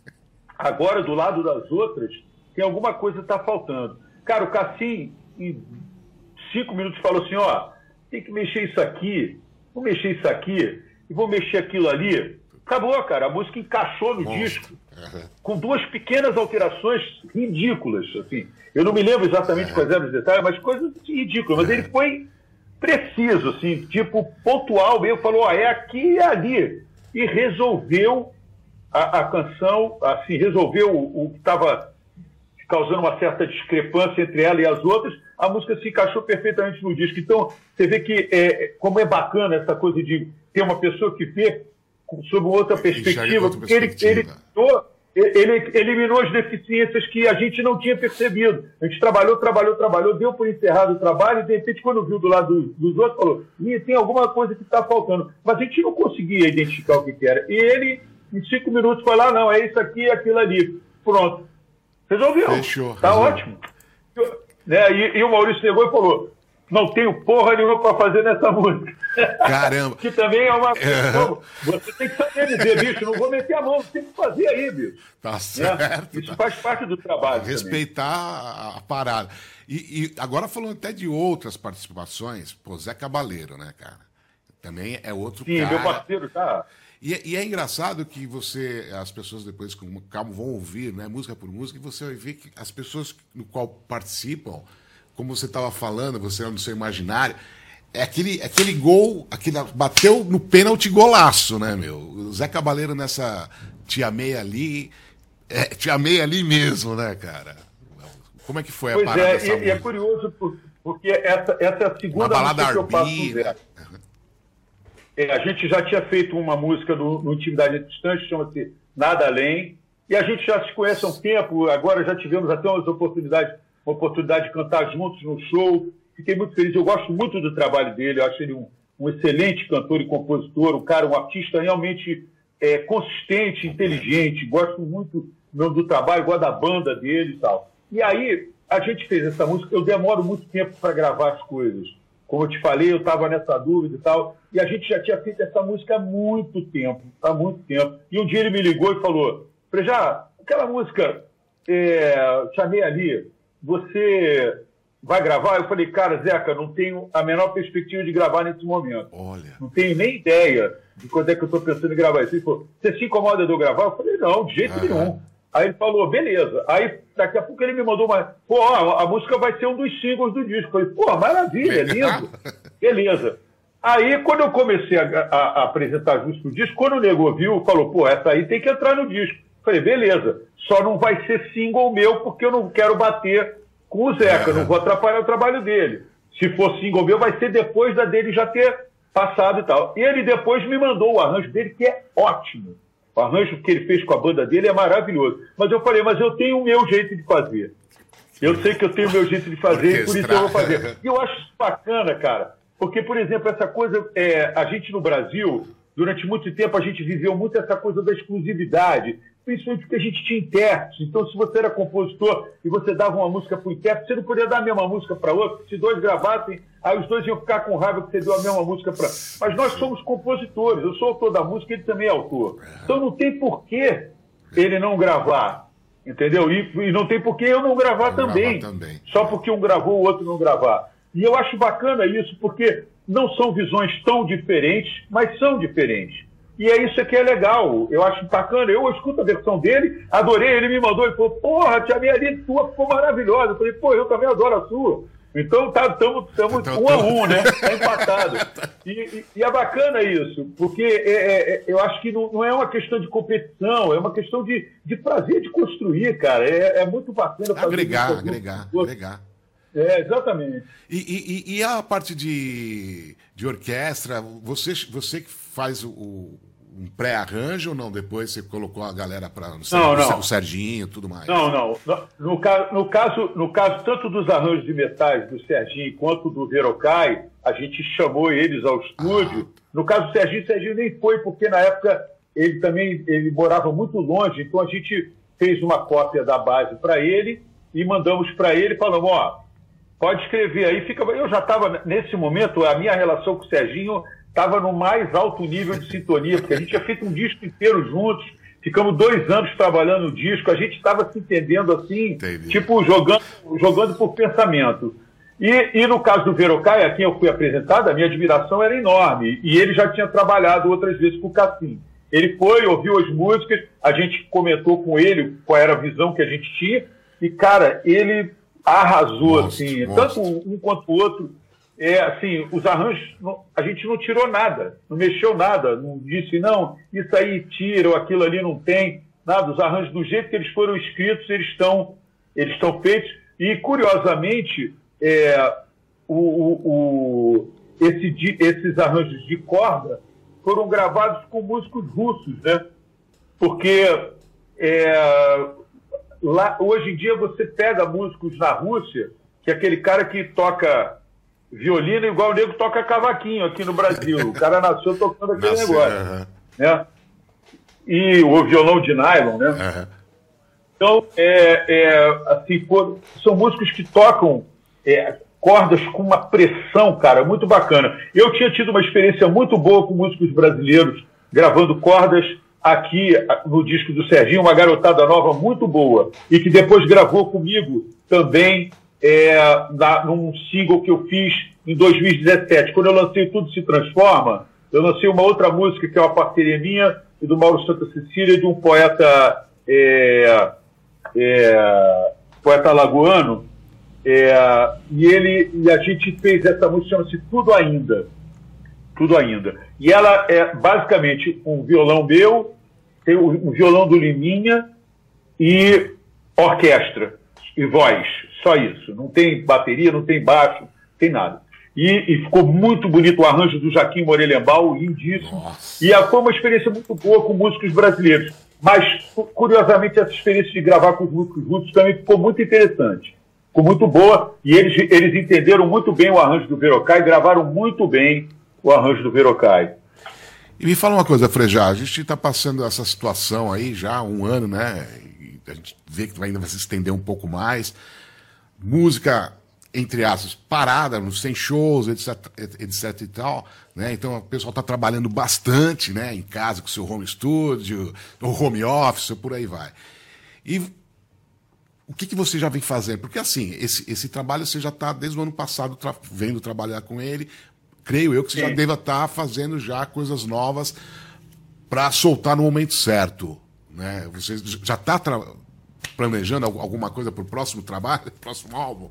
Agora, do lado das outras, tem alguma coisa que tá faltando. Cara, o Cassim, em cinco minutos, falou assim, ó, tem que mexer isso aqui, vou mexer isso aqui, e vou mexer aquilo ali. Acabou, cara, a música encaixou no Monstro. disco, uhum. com duas pequenas alterações ridículas, assim. Eu não me lembro exatamente uhum. quais eram os detalhes, mas coisas ridículas. Mas uhum. ele foi preciso, assim, tipo, pontual mesmo, falou, ó, é aqui e ali. E resolveu a, a canção, assim, resolveu o, o que estava causando uma certa discrepância entre ela e as outras, a música se encaixou perfeitamente no disco. Então, você vê que é, como é bacana essa coisa de ter uma pessoa que vê sob outra perspectiva, outra porque perspectiva. Ele, ele, ele eliminou as deficiências que a gente não tinha percebido. A gente trabalhou, trabalhou, trabalhou, deu por encerrado o trabalho, e de repente, quando viu do lado dos, dos outros, falou, Ih, tem alguma coisa que está faltando. Mas a gente não conseguia identificar o que, que era. E ele, em cinco minutos, foi lá, não, é isso aqui e aquilo ali. Pronto. Resolveu. Fechou. Tá resolveu. ótimo. Eu, né, e, e o Maurício chegou e falou, não tenho porra nenhuma para fazer nessa música. Caramba. Que também é uma... Você tem que saber dizer, bicho, não vou meter a mão, você tem que fazer aí, bicho. Tá certo. Né? Isso tá. faz parte do trabalho. Respeitar a, a parada. E, e agora falando até de outras participações, pô, Zé Cabaleiro, né, cara? Também é outro Sim, cara. Sim, meu parceiro, tá... E, e é engraçado que você, as pessoas depois com calma vão ouvir, né, música por música, e você vai ver que as pessoas no qual participam, como você estava falando, você no seu imaginário, é aquele, aquele gol, aquele, bateu no pênalti golaço, né, meu? O Zé Cabaleiro nessa Te Amei Ali, é, Te Amei Ali mesmo, né, cara? Como é que foi a pois parada é, dessa e, música? e é curioso porque essa, essa é a segunda música que eu faço no Zé. É, a gente já tinha feito uma música no, no Intimidade Distante, chama-se Nada Além, e a gente já se conhece há um tempo, agora já tivemos até umas oportunidades, uma oportunidade de cantar juntos no show. Fiquei muito feliz, eu gosto muito do trabalho dele, eu acho ele um, um excelente cantor e compositor, um cara, um artista realmente é, consistente, inteligente, gosto muito do trabalho, gosto da banda dele e tal. E aí, a gente fez essa música, eu demoro muito tempo para gravar as coisas. Como eu te falei, eu estava nessa dúvida e tal, e a gente já tinha feito essa música há muito tempo, há muito tempo. E um dia ele me ligou e falou, Frejá, aquela música, é, chamei ali, você vai gravar? Eu falei, cara, Zeca, não tenho a menor perspectiva de gravar nesse momento. Olha. Não tenho nem ideia de quando é que eu estou pensando em gravar isso. Ele falou, você se incomoda de eu gravar? Eu falei, não, de jeito Aham. nenhum. Aí ele falou, beleza. Aí, daqui a pouco ele me mandou uma... Pô, a, a música vai ser um dos singles do disco. Eu falei, pô, maravilha, lindo. Beleza. Aí, quando eu comecei a, a, a apresentar as músicas do disco, quando o nego ouviu, falou, pô, essa aí tem que entrar no disco. Eu falei, beleza. Só não vai ser single meu, porque eu não quero bater com o Zeca. Não vou atrapalhar o trabalho dele. Se for single meu, vai ser depois da dele já ter passado e tal. E ele depois me mandou o arranjo dele, que é ótimo. O arranjo que ele fez com a banda dele é maravilhoso. Mas eu falei, mas eu tenho o meu jeito de fazer. Eu sei que eu tenho o meu jeito de fazer, e por isso eu vou fazer. E eu acho isso bacana, cara. Porque, por exemplo, essa coisa, é, a gente no Brasil, durante muito tempo, a gente viveu muito essa coisa da exclusividade. Principalmente porque a gente tinha intérpretes. Então, se você era compositor e você dava uma música para o intérprete, você não podia dar a mesma música para outro. Se dois gravassem, aí os dois iam ficar com raiva que você deu a mesma música para... Mas nós somos compositores. Eu sou autor da música, ele também é autor. Então, não tem por que ele não gravar. Entendeu? E, e não tem por que eu não gravar, também. gravar também. Só porque um gravou, o outro não gravar. E eu acho bacana isso, porque não são visões tão diferentes, mas são diferentes. E é isso que é legal, eu acho bacana. Eu escuto a versão dele, adorei, ele me mandou e falou, porra, tia minha ali, tua ficou maravilhosa. Eu falei, pô, eu também adoro a sua. Então estamos tá, então, um a um, né? Está empatado. E, e, e é bacana isso, porque é, é, eu acho que não, não é uma questão de competição, é uma questão de, de prazer de construir, cara. É, é muito bacana fazer agregar, isso. agregar, agregar. É, exatamente. E, e, e a parte de, de orquestra, você, você que faz o, o, um pré-arranjo ou não? Depois você colocou a galera para o Serginho e tudo mais? Não, não. No, no, caso, no, caso, no caso, tanto dos arranjos de metais do Serginho quanto do Verocai, a gente chamou eles ao estúdio. Ah. No caso do Serginho, o Serginho nem foi, porque na época ele também ele morava muito longe, então a gente fez uma cópia da base para ele e mandamos para ele, falamos, ó, pode escrever aí. Fica... Eu já estava, nesse momento, a minha relação com o Serginho estava no mais alto nível de sintonia, porque a gente tinha feito um disco inteiro juntos, ficamos dois anos trabalhando no disco, a gente estava se entendendo assim, Entendi. tipo, jogando, jogando por pensamento. E, e no caso do Verocai, a quem eu fui apresentado, a minha admiração era enorme, e ele já tinha trabalhado outras vezes com o Cassim. Ele foi, ouviu as músicas, a gente comentou com ele qual era a visão que a gente tinha, e, cara, ele arrasou, monstro, assim, monstro. Tanto um quanto o outro. É, assim, os arranjos, a gente não tirou nada, não mexeu nada, não disse, não, isso aí tira, ou aquilo ali não tem, nada. Os arranjos, do jeito que eles foram escritos, eles estão eles estão feitos. E, curiosamente, é, o, o, o, esse, esses arranjos de corda foram gravados com músicos russos, né? Porque é, lá, hoje em dia você pega músicos na Rússia, que é aquele cara que toca violino igual o nego toca cavaquinho aqui no Brasil. O cara nasceu tocando aquele nasceu, negócio. Uh-huh. Né? E o violão de nylon, né? Uh-huh. Então, é, é, assim, pô, são músicos que tocam é, cordas com uma pressão, cara, muito bacana. Eu tinha tido uma experiência muito boa com músicos brasileiros gravando cordas aqui no disco do Serginho, uma garotada nova muito boa, e que depois gravou comigo também é, na, num single que eu fiz em dois mil e dezessete. Quando eu lancei Tudo Se Transforma, eu lancei uma outra música que é uma parceria minha e do Mauro Santa Cecília, de um poeta é, é, poeta alagoano, é, e ele e a gente fez essa música, chama-se Tudo Ainda. Tudo Ainda. E ela é basicamente um violão meu, tem um violão do Liminha e orquestra e voz. Só isso. Não tem bateria, não tem baixo, não tem nada. E, e ficou muito bonito o arranjo do Jaquim Morelembal, lindíssimo. Nossa. E foi uma experiência muito boa com músicos brasileiros. Mas, curiosamente, essa experiência de gravar com os músicos russos também ficou muito interessante. Ficou muito boa. E eles, eles entenderam muito bem o arranjo do Verocai, gravaram muito bem o arranjo do Verocai. E me fala uma coisa, Frejá, a gente está passando essa situação aí já há um ano, né? a gente vê que ainda vai se estender um pouco mais. Música, entre aspas, parada, sem shows, etc, etc e tal, né? Então o pessoal está trabalhando bastante, né? Em casa, com seu home studio, ou home office, por aí vai. E o que, que você já vem fazendo? Porque assim, esse, esse trabalho você já está desde o ano passado tra vendo trabalhar com ele. Creio eu que você Sim. já deva estar tá fazendo já coisas novas para soltar no momento certo, né? Você já está planejando alguma coisa para o próximo trabalho, próximo álbum?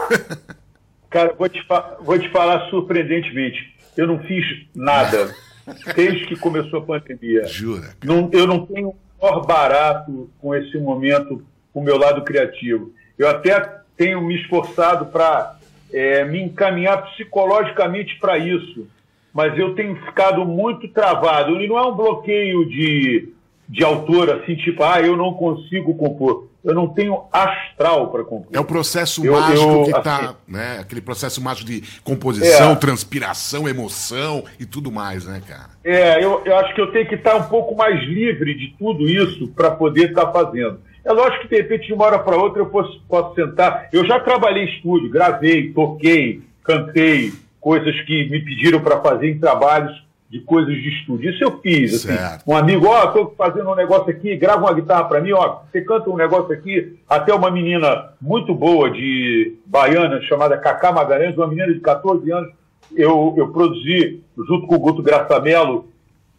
Cara, vou te, vou te falar surpreendentemente. Eu não fiz nada desde que começou a pandemia. Jura? Não, eu não tenho maior barato com esse momento, com o meu lado criativo. Eu até tenho me esforçado para é, me encaminhar psicologicamente para isso, mas eu tenho ficado muito travado. E não é um bloqueio de, de autor, assim, tipo, ah, eu não consigo compor. Eu não tenho astral para compor. É o processo eu, mágico eu, que está, assim, né? Aquele processo mágico de composição, é, transpiração, emoção e tudo mais, né, cara? É, eu, eu acho que eu tenho que estar um pouco mais livre de tudo isso para poder estar fazendo. É lógico que, de repente, de uma hora para outra, eu posso, posso sentar. Eu já trabalhei em estúdio, gravei, toquei, cantei, coisas que me pediram para fazer em trabalhos de coisas de estúdio. Isso eu fiz. Assim, um amigo, ó, oh, estou fazendo um negócio aqui, grava uma guitarra para mim, ó, você canta um negócio aqui. Até uma menina muito boa de baiana, chamada Cacá Magalhães, uma menina de quatorze anos, eu, eu produzi, junto com o Guto Graçamelo,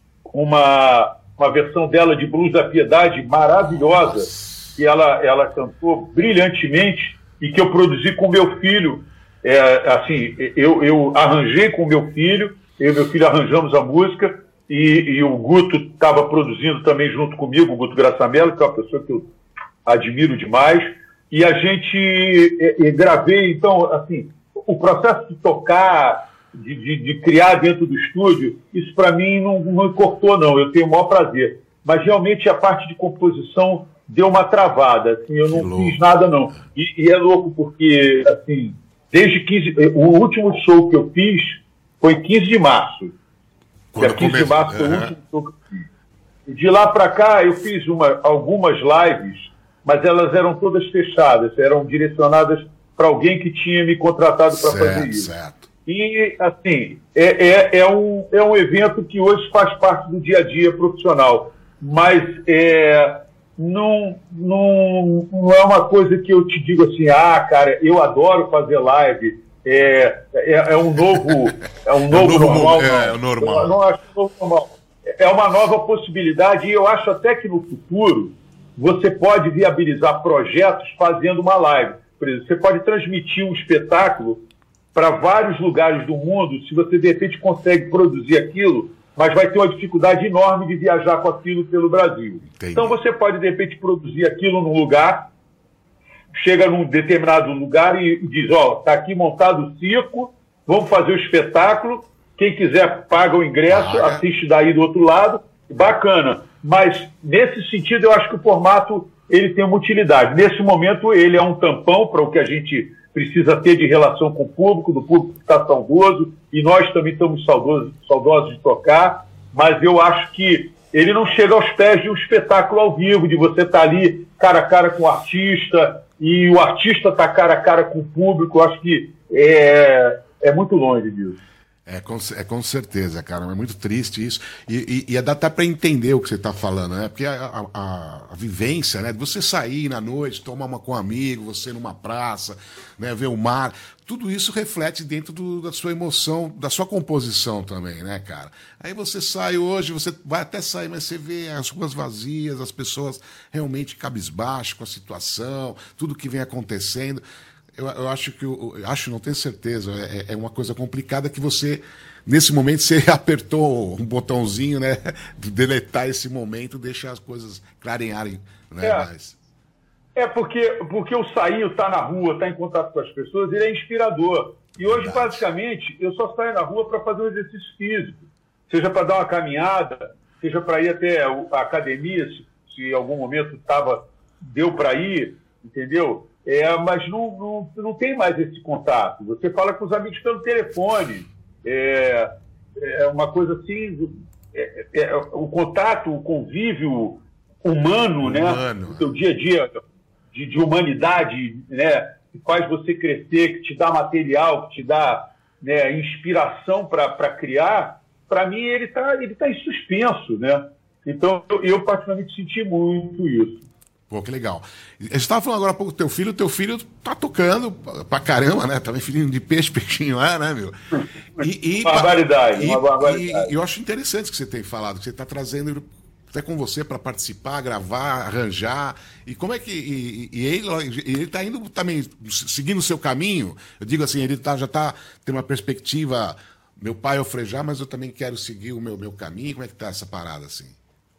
uma, uma versão dela de Blues da Piedade maravilhosa, que ela, ela cantou brilhantemente e que eu produzi com meu filho. É, assim, eu, eu arranjei com meu filho, eu e meu filho arranjamos a música e, e o Guto estava produzindo também junto comigo, o Guto Graçamelo, que é uma pessoa que eu admiro demais, e a gente e, e gravei. Então, assim, o processo de tocar, de, de, de criar dentro do estúdio, isso para mim não, não me cortou, não, eu tenho o maior prazer. Mas realmente a parte de composição deu uma travada, assim, eu não fiz nada, não. E, e é louco porque, assim, desde quinze... O último show que eu fiz foi quinze de março. Dia quinze de março foi o último show que eu fiz. De lá para cá, eu fiz uma, algumas lives, mas elas eram todas fechadas, eram direcionadas para alguém que tinha me contratado para fazer isso. Certo. E, assim, é, é, é, um, é um evento que hoje faz parte do dia a dia profissional, mas é, não, não, não é uma coisa que eu te digo assim, ah, cara, eu adoro fazer live. É, é, é um novo, é um novo, é novo normal. É, é normal. Eu não acho novo normal. É uma nova possibilidade e eu acho até que no futuro você pode viabilizar projetos fazendo uma live. Por exemplo, você pode transmitir um espetáculo para vários lugares do mundo se você de repente consegue produzir aquilo, mas vai ter uma dificuldade enorme de viajar com aquilo pelo Brasil. Entendi. Então você pode de repente produzir aquilo num lugar, chega num determinado lugar e diz, ó, tá aqui montado o circo, vamos fazer o espetáculo, quem quiser paga o ingresso, ah, assiste daí do outro lado, bacana. Mas, nesse sentido, eu acho que o formato ele tem uma utilidade. Nesse momento, ele é um tampão para o que a gente precisa ter de relação com o público, do público que está saudoso, e nós também estamos saudosos, saudosos de tocar, mas eu acho que ele não chega aos pés de um espetáculo ao vivo, de você estar ali cara a cara com o artista, e o artista está cara a cara com o público. Eu acho que é, é muito longe disso. É com, é com certeza, cara. É muito triste isso. E, e, e dá até para entender o que você está falando, né? Porque a, a, a vivência, né? De você sair na noite, tomar uma com um amigo, você numa praça, né? Ver o mar, tudo isso reflete dentro do, da sua emoção, da sua composição também, né, cara? Aí você sai hoje, você vai até sair, mas você vê as ruas vazias, as pessoas realmente cabisbaixo com a situação, tudo que vem acontecendo. Eu, eu acho que, eu, eu acho, não tenho certeza, é, é uma coisa complicada que você, nesse momento, você apertou um botãozinho, né, de deletar esse momento, deixar as coisas clarearem, né, é, mais. É porque, porque o sair, o estar na rua, estar em contato com as pessoas, ele é inspirador. E hoje, Verdade. basicamente, eu só saio na rua para fazer um exercício físico, seja para dar uma caminhada, seja para ir até a academia, se, se em algum momento tava, deu para ir, entendeu? É, mas não, não, não tem mais esse contato. Você fala com os amigos pelo telefone. É, é uma coisa assim... É, é, o contato, o convívio humano, né? Humano. O seu dia a dia de, de humanidade, né? Que faz você crescer, que te dá material, que te dá, né, inspiração para criar, para mim ele está ele tá em suspenso, né? Então eu, eu particularmente senti muito isso. Pô, que legal. Você estava falando agora há pouco do teu filho, o teu filho tá tocando pra caramba, né? Também filhinho de peixe, peixinho lá, né, meu? E, e, uma barbaridade, e, uma barbaridade. E, e eu acho interessante que você tem falado, que você está trazendo até com você para participar, gravar, arranjar. E como é que... E, e ele ele está indo também, seguindo o seu caminho. Eu digo assim, ele tá, já está tendo uma perspectiva... Meu pai é o Frejá, mas eu também quero seguir o meu, meu caminho. Como é que tá essa parada, assim?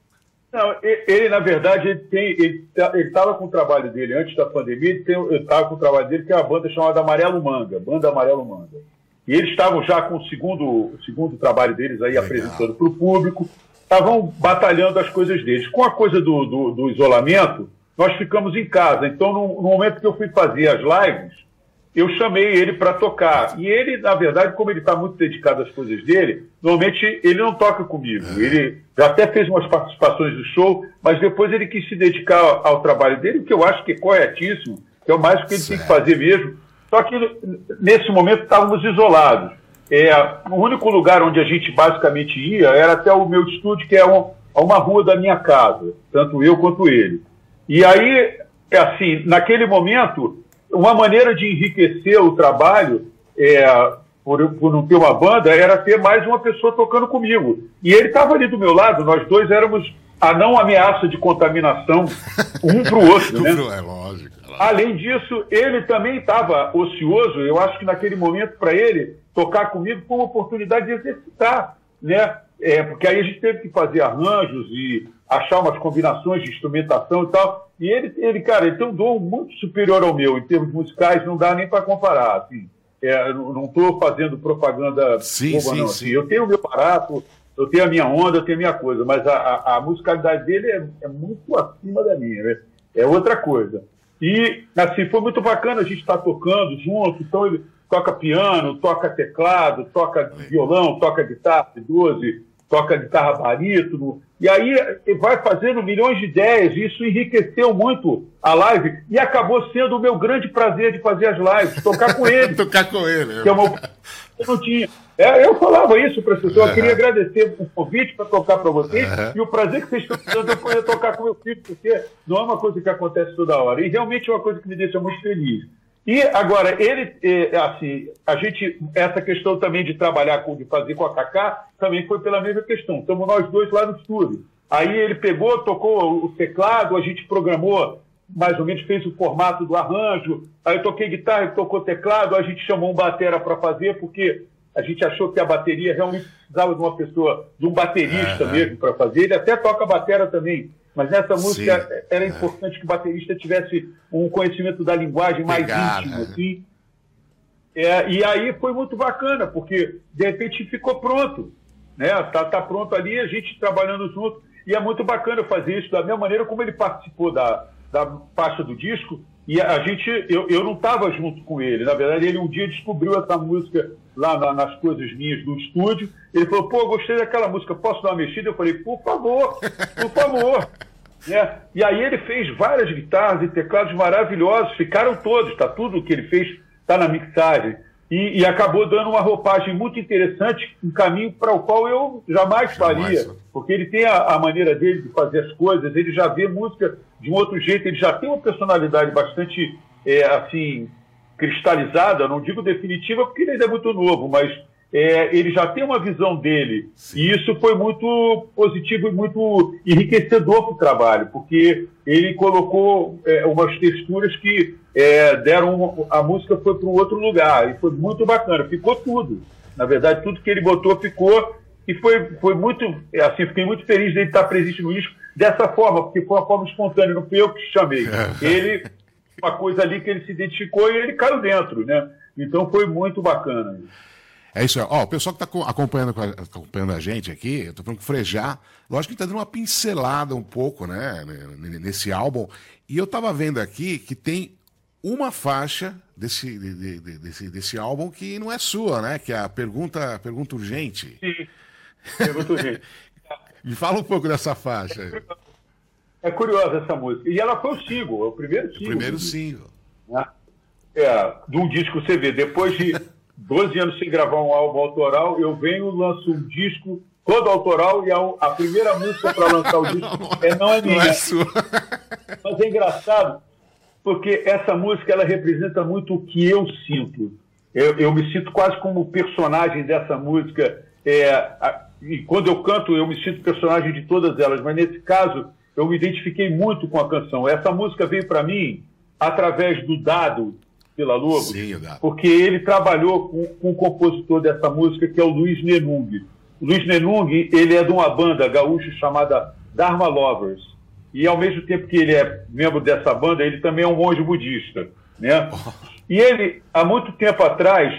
Não, ele, ele, na verdade, ele tem, ele estava com o trabalho dele antes da pandemia, ele estava com o trabalho dele, que é uma banda chamada Amarelo Manga, Banda Amarelo Manga. E eles estavam já com o segundo, o segundo trabalho deles aí, legal, apresentando para o público, estavam batalhando as coisas deles. Com a coisa do, do, do isolamento, nós ficamos em casa. Então, no, no momento que eu fui fazer as lives, eu chamei ele para tocar. E ele, na verdade, como ele está muito dedicado às coisas dele, normalmente ele não toca comigo. Ele já até fez umas participações do show, mas depois ele quis se dedicar ao trabalho dele, o que eu acho que é corretíssimo, que é o mais que ele certo. Tem que fazer mesmo. Só que, nesse momento, estávamos isolados. É, o único lugar onde a gente basicamente ia era até o meu estúdio, que é um, uma rua da minha casa, tanto eu quanto ele. E aí, assim, naquele momento... Uma maneira de enriquecer o trabalho, é, por, por não ter uma banda, era ter mais uma pessoa tocando comigo. E ele estava ali do meu lado, nós dois éramos a não ameaça de contaminação um para o outro. Né? É lógico, é lógico. Além disso, ele também estava ocioso. Eu acho que naquele momento, para ele, tocar comigo foi uma oportunidade de exercitar, né? É, porque aí a gente teve que fazer arranjos e achar umas combinações de instrumentação e tal. E ele, ele cara, ele tem um dom muito superior ao meu, em termos musicais, não dá nem para comparar. Assim. É, não estou fazendo propaganda sim, boba, sim, não. Sim. Assim. Eu tenho o meu barato, eu tenho a minha onda, eu tenho a minha coisa, mas a, a, a musicalidade dele é, é muito acima da minha, né? É outra coisa. E, assim, foi muito bacana a gente estar tocando junto, então ele toca piano, toca teclado, toca violão, toca guitarra doze, toca guitarra barítono, e aí vai fazendo milhões de ideias, e isso enriqueceu muito a live, e acabou sendo o meu grande prazer de fazer as lives, tocar com ele. Tocar com ele. Que é uma... Eu não tinha. É, eu falava isso para as pessoas, uhum. Eu queria agradecer o convite para tocar para vocês, uhum. E o prazer que vocês estão tendo de eu poder tocar com meu filho, porque não é uma coisa que acontece toda hora, e realmente é uma coisa que me deixa muito feliz. E agora, ele, assim, a gente, essa questão também de trabalhar com, de fazer com a Cacá, também foi pela mesma questão. Estamos nós dois lá no estúdio. Aí ele pegou, tocou o teclado, a gente programou, mais ou menos fez o formato do arranjo, aí eu toquei guitarra, ele tocou teclado, a gente chamou um batera para fazer, porque a gente achou que a bateria realmente precisava de uma pessoa, de um baterista uhum. mesmo para fazer. Ele até toca batera também. Mas nessa música Sim, era é. importante que o baterista tivesse um conhecimento da linguagem mais Pegar, íntimo, né? Assim. É, e aí foi muito bacana, porque de repente ficou pronto. Né? Tá, tá pronto ali, a gente trabalhando junto. E é muito bacana fazer isso da mesma maneira como ele participou da, da faixa do disco. E a gente, eu, eu não estava junto com ele. Na verdade, ele um dia descobriu essa música lá na, nas coisas minhas do estúdio. Ele falou, pô, gostei daquela música, posso dar uma mexida? Eu falei, por favor, por favor. Né? E aí ele fez várias guitarras e teclados maravilhosos, ficaram todos, tá? Tudo que ele fez está na mixagem. E, e acabou dando uma roupagem muito interessante, um caminho para o qual eu jamais faria, porque ele tem a, a maneira dele de fazer as coisas, ele já vê música de um outro jeito, ele já tem uma personalidade bastante, é, assim, cristalizada, não digo definitiva, porque ele ainda é muito novo, mas é, ele já tem uma visão dele. Sim. E isso foi muito positivo e muito enriquecedor para o trabalho, porque ele colocou é, umas texturas que é, deram uma, a música foi para um outro lugar, e foi muito bacana, ficou tudo. Na verdade, tudo que ele botou ficou, e foi, foi muito, assim, fiquei muito feliz de ele estar presente no disco dessa forma, porque foi uma forma espontânea, não fui eu que chamei. Ele, uma coisa ali que ele se identificou e ele caiu dentro, né? Então foi muito bacana. É isso aí. Ó, o pessoal que está acompanhando, acompanhando a gente aqui, eu tô falando que o Frejá, lógico que está dando uma pincelada um pouco, né, nesse álbum. E eu estava vendo aqui que tem uma faixa desse, de, de, desse, desse álbum que não é sua, né? Que é a Pergunta, pergunta Urgente. Sim, Pergunta Urgente. Me fala um pouco dessa faixa. É curiosa essa música. E ela foi o single, é o primeiro single. O primeiro single. Né? É, de um disco C D. Depois de doze anos sem gravar um álbum autoral, eu venho e lanço um disco todo autoral e a, a primeira música para lançar o disco não, é, não é minha. Não é sua. Mas é engraçado, porque essa música ela representa muito o que eu sinto. Eu, eu me sinto quase como personagem dessa música. É, a, e quando eu canto, eu me sinto personagem de todas elas. Mas nesse caso, eu me identifiquei muito com a canção. Essa música veio para mim através do Dado Villa-Lobos, Sim, porque ele trabalhou com, com o compositor dessa música, que é o Luiz Nenung. O Luiz Nenung, ele é de uma banda gaúcha chamada Dharma Lovers. E, ao mesmo tempo que ele é membro dessa banda, ele também é um monge budista, né? E ele, há muito tempo atrás,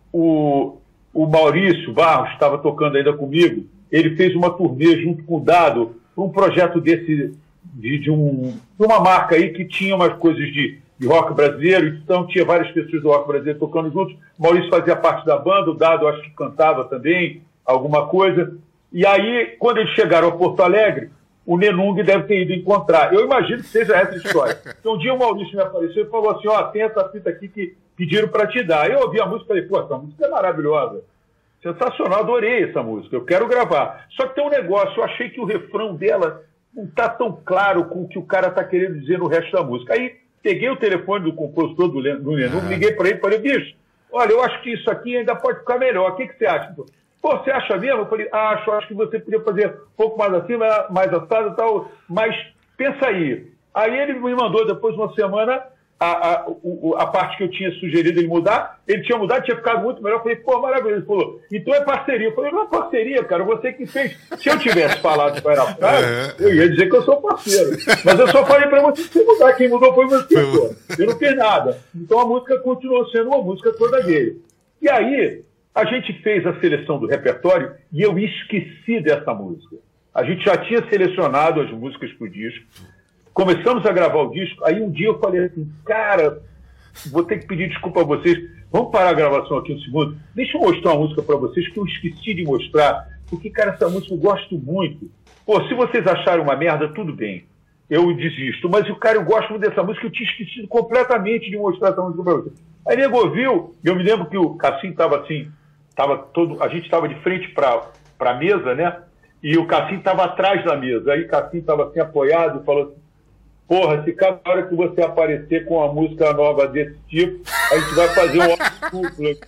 o, o Maurício Barros estava tocando ainda comigo, ele fez uma turnê junto com o Dado, um projeto desse, de, de, um, de uma marca aí que tinha umas coisas de, de rock brasileiro, então tinha várias pessoas do rock brasileiro tocando juntos, o Maurício fazia parte da banda, o Dado acho que cantava também, alguma coisa. E aí, quando eles chegaram a Porto Alegre, o Nenung deve ter ido encontrar. Eu imagino que seja essa história. Então, um dia o Maurício me apareceu e falou assim, ó, oh, tem essa fita aqui que pediram para te dar. Eu ouvi a música e falei, pô, essa música é maravilhosa. Sensacional, adorei essa música, eu quero gravar. Só que tem um negócio, eu achei que o refrão dela não está tão claro com o que o cara está querendo dizer no resto da música. Aí, peguei o telefone do compositor do Nenung, liguei para ele e falei, bicho, olha, eu acho que isso aqui ainda pode ficar melhor. O que, que você acha? Pô, você acha mesmo? Eu falei, acho, acho que você podia fazer um pouco mais assim, mais assado e tal, mas pensa aí. Aí ele me mandou, depois de uma semana, a, a, a parte que eu tinha sugerido ele mudar, ele tinha mudado, tinha ficado muito melhor. Eu falei, pô, maravilhoso. Ele falou, então é parceria. Eu falei, não é parceria, cara, você que fez. Se eu tivesse falado para a frase, eu ia dizer que eu sou parceiro. Mas eu só falei para você que você mudar, quem mudou foi você, pô. Eu não fiz nada. Então a música continuou sendo uma música toda dele. E aí, a gente fez a seleção do repertório e eu esqueci dessa música. A gente já tinha selecionado as músicas para o disco. Começamos a gravar o disco. Aí um dia eu falei assim, cara, vou ter que pedir desculpa a vocês. Vamos parar a gravação aqui um segundo. Deixa eu mostrar uma música para vocês que eu esqueci de mostrar. Porque, cara, essa música eu gosto muito. Pô, se vocês acharem uma merda, tudo bem. Eu desisto. Mas, cara, eu gosto muito dessa música. Eu tinha esquecido completamente de mostrar essa música para vocês. Aí nego ouviu. Eu me lembro que o Cassim estava assim... Tava todo, a gente estava de frente para a mesa, né? E o Cassim estava atrás da mesa. Aí o Cassim estava assim apoiado e falou assim, porra, se cada hora que você aparecer com uma música nova desse tipo, a gente vai fazer um ótimo.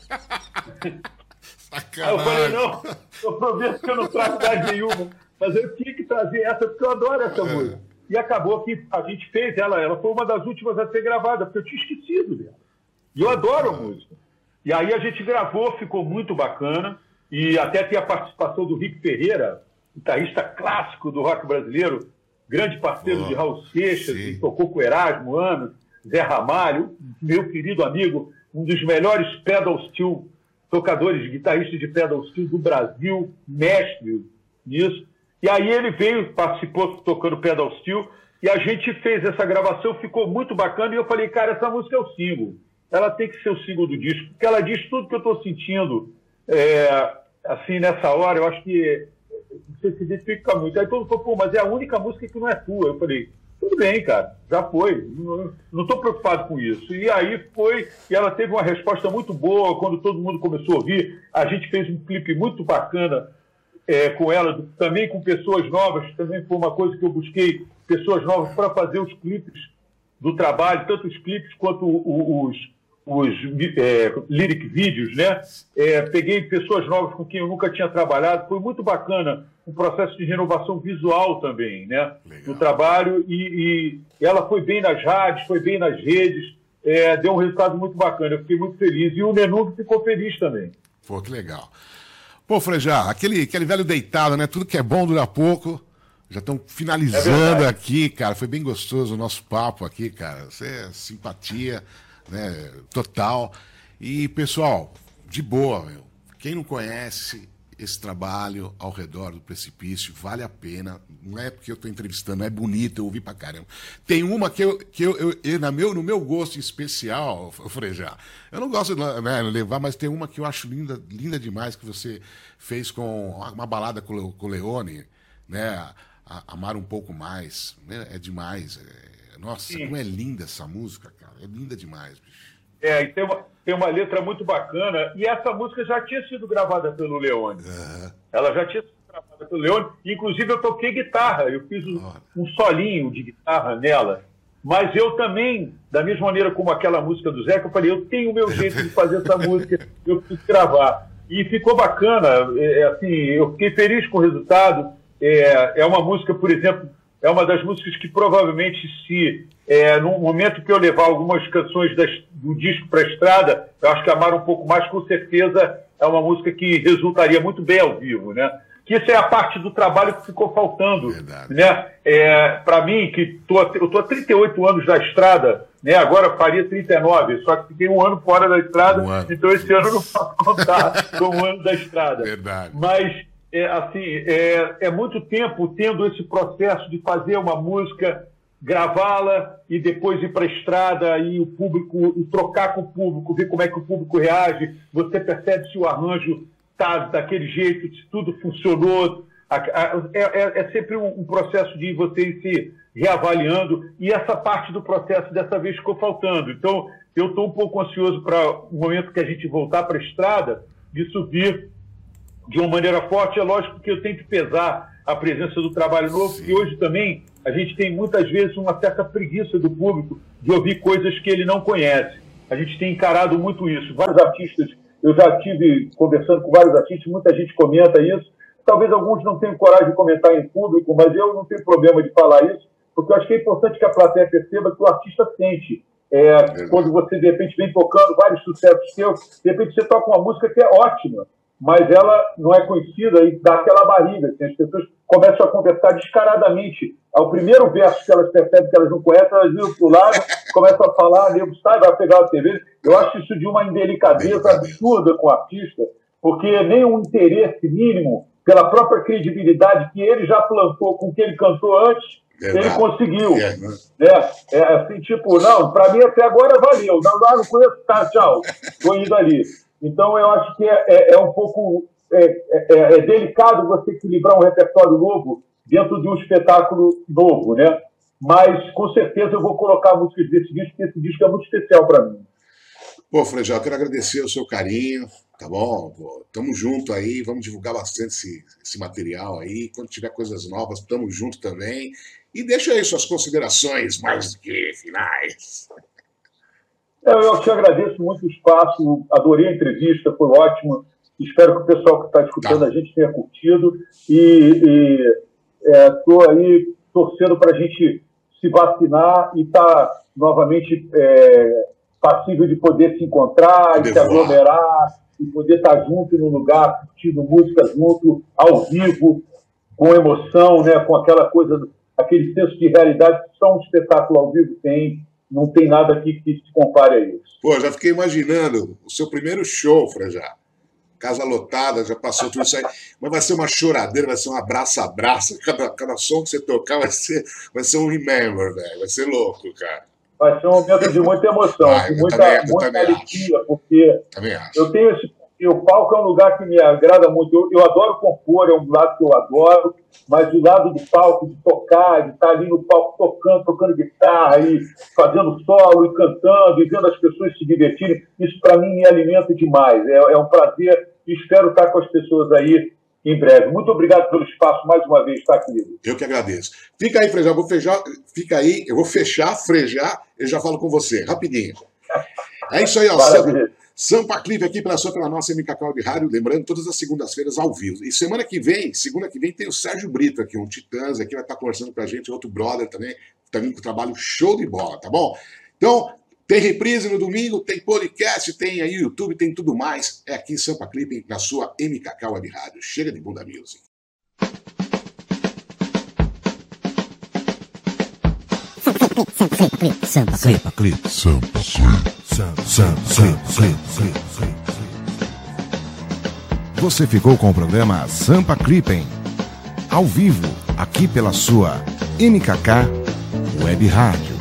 Aí eu falei, não, eu prometo que eu não trago mais nenhuma, mas eu tinha que trazer essa porque eu adoro essa música. E acabou que a gente fez ela, ela foi uma das últimas a ser gravada, porque eu tinha esquecido dela. E eu adoro a música. E aí a gente gravou, ficou muito bacana, e até tem a participação do Rick Ferreira, guitarrista clássico do rock brasileiro, grande parceiro oh, de Raul Seixas, sim. Que tocou com Erasmo anos, Zé Ramalho, meu querido amigo, um dos melhores pedal steel tocadores, guitarristas de pedal steel do Brasil, mestre nisso. E aí ele veio, participou tocando pedal steel, e a gente fez essa gravação, ficou muito bacana, e eu falei, cara, essa música é o single. Ela tem que ser o single do disco, porque ela diz tudo que eu estou sentindo, é, assim, nessa hora. Eu acho que você se identifica muito. Aí todo mundo falou, pô, mas é a única música que não é tua. Eu falei, tudo bem, cara, já foi. Não estou preocupado com isso. E aí foi, e ela teve uma resposta muito boa quando todo mundo começou a ouvir. A gente fez um clipe muito bacana é, com ela, também com pessoas novas. Também foi uma coisa que eu busquei, pessoas novas para fazer os clipes do trabalho, tanto os clipes quanto os... os é, lyric vídeos, né? É, peguei pessoas novas com quem eu nunca tinha trabalhado, foi muito bacana, um processo de renovação visual também, né? No trabalho, e, e ela foi bem nas rádios, foi bem nas redes, é, deu um resultado muito bacana, eu fiquei muito feliz, e o Nenung ficou feliz também. Pô, que legal. Pô, Frejá, aquele, aquele velho deitado, né? Tudo que é bom dura pouco. Já estão finalizando é aqui, cara, foi bem gostoso o nosso papo aqui, cara, você é simpatia, né, total. E, pessoal, de boa, meu. Quem não conhece esse trabalho Ao Redor do Precipício, vale a pena. Não é porque eu estou entrevistando, é bonito, eu ouvi pra caramba. Tem uma que eu, que eu, eu, eu na meu, no meu gosto especial, Frejá, eu não gosto de, né, levar, mas tem uma que eu acho linda, linda demais, que você fez com uma balada com o Leone, né? Amar um Pouco Mais, é, é demais. É, nossa, Sim. como é linda essa música, cara. É linda demais, bicho. É, e tem uma, tem uma letra muito bacana, e essa música já tinha sido gravada pelo Leone. Uhum. Ela já tinha sido gravada pelo Leone, inclusive eu toquei guitarra, eu fiz um, um solinho de guitarra nela, mas eu também, da mesma maneira como aquela música do Zeca, eu falei, eu tenho o meu jeito de fazer essa música, eu preciso gravar. E ficou bacana, é, assim, eu fiquei feliz com o resultado. É, é uma música, por exemplo, é uma das músicas que provavelmente, se é, no momento que eu levar algumas canções das, do disco para a estrada, eu acho que Amar um Pouco Mais, com certeza, é uma música que resultaria muito bem ao vivo, né? Que isso é a parte do trabalho que ficou faltando, Verdade. né? É, para mim, que tô, eu estou há trinta e oito anos na estrada, né? Agora faria trinta e nove, só que fiquei um ano fora da estrada, um ano. Então esse ano eu não posso contar como um ano da estrada. Verdade. Mas É, assim, é, é muito tempo tendo esse processo de fazer uma música, gravá-la e depois ir para a estrada e o público, e trocar com o público, ver como é que o público reage, você percebe se o arranjo está daquele jeito, se tudo funcionou. A, a, é, é sempre um, um processo de você ir se reavaliando, e essa parte do processo dessa vez ficou faltando. Então, eu estou um pouco ansioso para o momento que a gente voltar para a estrada, de subir de uma maneira forte. É lógico que eu tenho que pesar a presença do trabalho novo, e hoje também a gente tem muitas vezes uma certa preguiça do público de ouvir coisas que ele não conhece. A gente tem encarado muito isso. Vários artistas, eu já estive conversando com vários artistas, muita gente comenta isso. Talvez alguns não tenham coragem de comentar em público, mas eu não tenho problema de falar isso, porque eu acho que é importante que a plateia perceba que o artista sente. É, quando você, de repente, vem tocando vários sucessos seus, de repente você toca uma música que é ótima, mas ela não é conhecida, e dá aquela barriga. Assim, as pessoas começam a conversar descaradamente. Ao primeiro verso que elas percebem que elas não conhecem, elas viram para o lado, começam a falar, nego sai, vai pegar a T V. Eu acho isso de uma indelicadeza absurda com o artista, porque nem um interesse mínimo pela própria credibilidade que ele já plantou com o que ele cantou antes, Verdade. ele conseguiu. É, né? é, é assim, tipo, não, para mim até agora valeu. Não, não, não conheço, tá, tchau, estou indo ali. Então, eu acho que é, é, é um pouco é, é, é delicado você equilibrar um repertório novo dentro de um espetáculo novo, né? Mas, com certeza, eu vou colocar músicas desse disco, porque esse disco é muito especial para mim. Pô, Frejá, eu quero agradecer o seu carinho, tá bom? Pô, tamo junto aí, vamos divulgar bastante esse, esse material aí. Quando tiver coisas novas, tamo junto também. E deixa aí suas considerações mais que finais. Eu te agradeço muito o espaço, adorei a entrevista, foi ótima. Espero que o pessoal que está escutando tá. a gente tenha curtido. E estou é, aí torcendo para a gente se vacinar e estar tá, novamente é, passível de poder se encontrar, e se aglomerar, e poder estar tá junto num lugar, curtindo música junto, ao vivo, com emoção, né, com aquela coisa, aquele senso de realidade que só um espetáculo ao vivo tem. Não tem nada aqui que se compare a isso. Pô, já fiquei imaginando o seu primeiro show, Frejá. Casa lotada, já passou tudo isso aí. Mas vai ser uma choradeira, vai ser um abraço-abraço. Cada, cada som que você tocar vai ser, vai ser um remember, velho. Vai ser louco, cara. Vai ser um momento de muita emoção, vai, de eu muita, também, eu muita também alegria, acho. porque também acho. eu tenho esse... O palco é um lugar que me agrada muito. Eu, eu adoro compor, é um lado que eu adoro, mas o lado do palco, de tocar, de estar ali no palco tocando, tocando guitarra, e fazendo solo, e cantando, e vendo as pessoas se divertirem, isso para mim me alimenta demais. É, é um prazer e espero estar com as pessoas aí em breve. Muito obrigado pelo espaço mais uma vez, tá, querido? Eu que agradeço. Fica aí, Frejá, vou fechar, fica aí, eu vou fechar, Frejá, eu já falo com você, rapidinho. É isso aí, ó. Sampa Clipe aqui pela sua, pela nossa M K K Web Rádio, lembrando, todas as segundas-feiras ao vivo. E semana que vem, segunda que vem, tem o Sérgio Brito aqui, um Titãs, aqui vai estar conversando com a gente, outro brother também, também com trabalho show de bola, tá bom? Então, tem reprise no domingo, tem podcast, tem aí YouTube, tem tudo mais. É aqui Sampa Clipe, na sua M K K Web Rádio. Chega de bunda music. Sampa Clipe. Sampa Clipe. Você ficou com o programa Sampa Clipping, ao vivo, aqui pela sua M K K Web Rádio.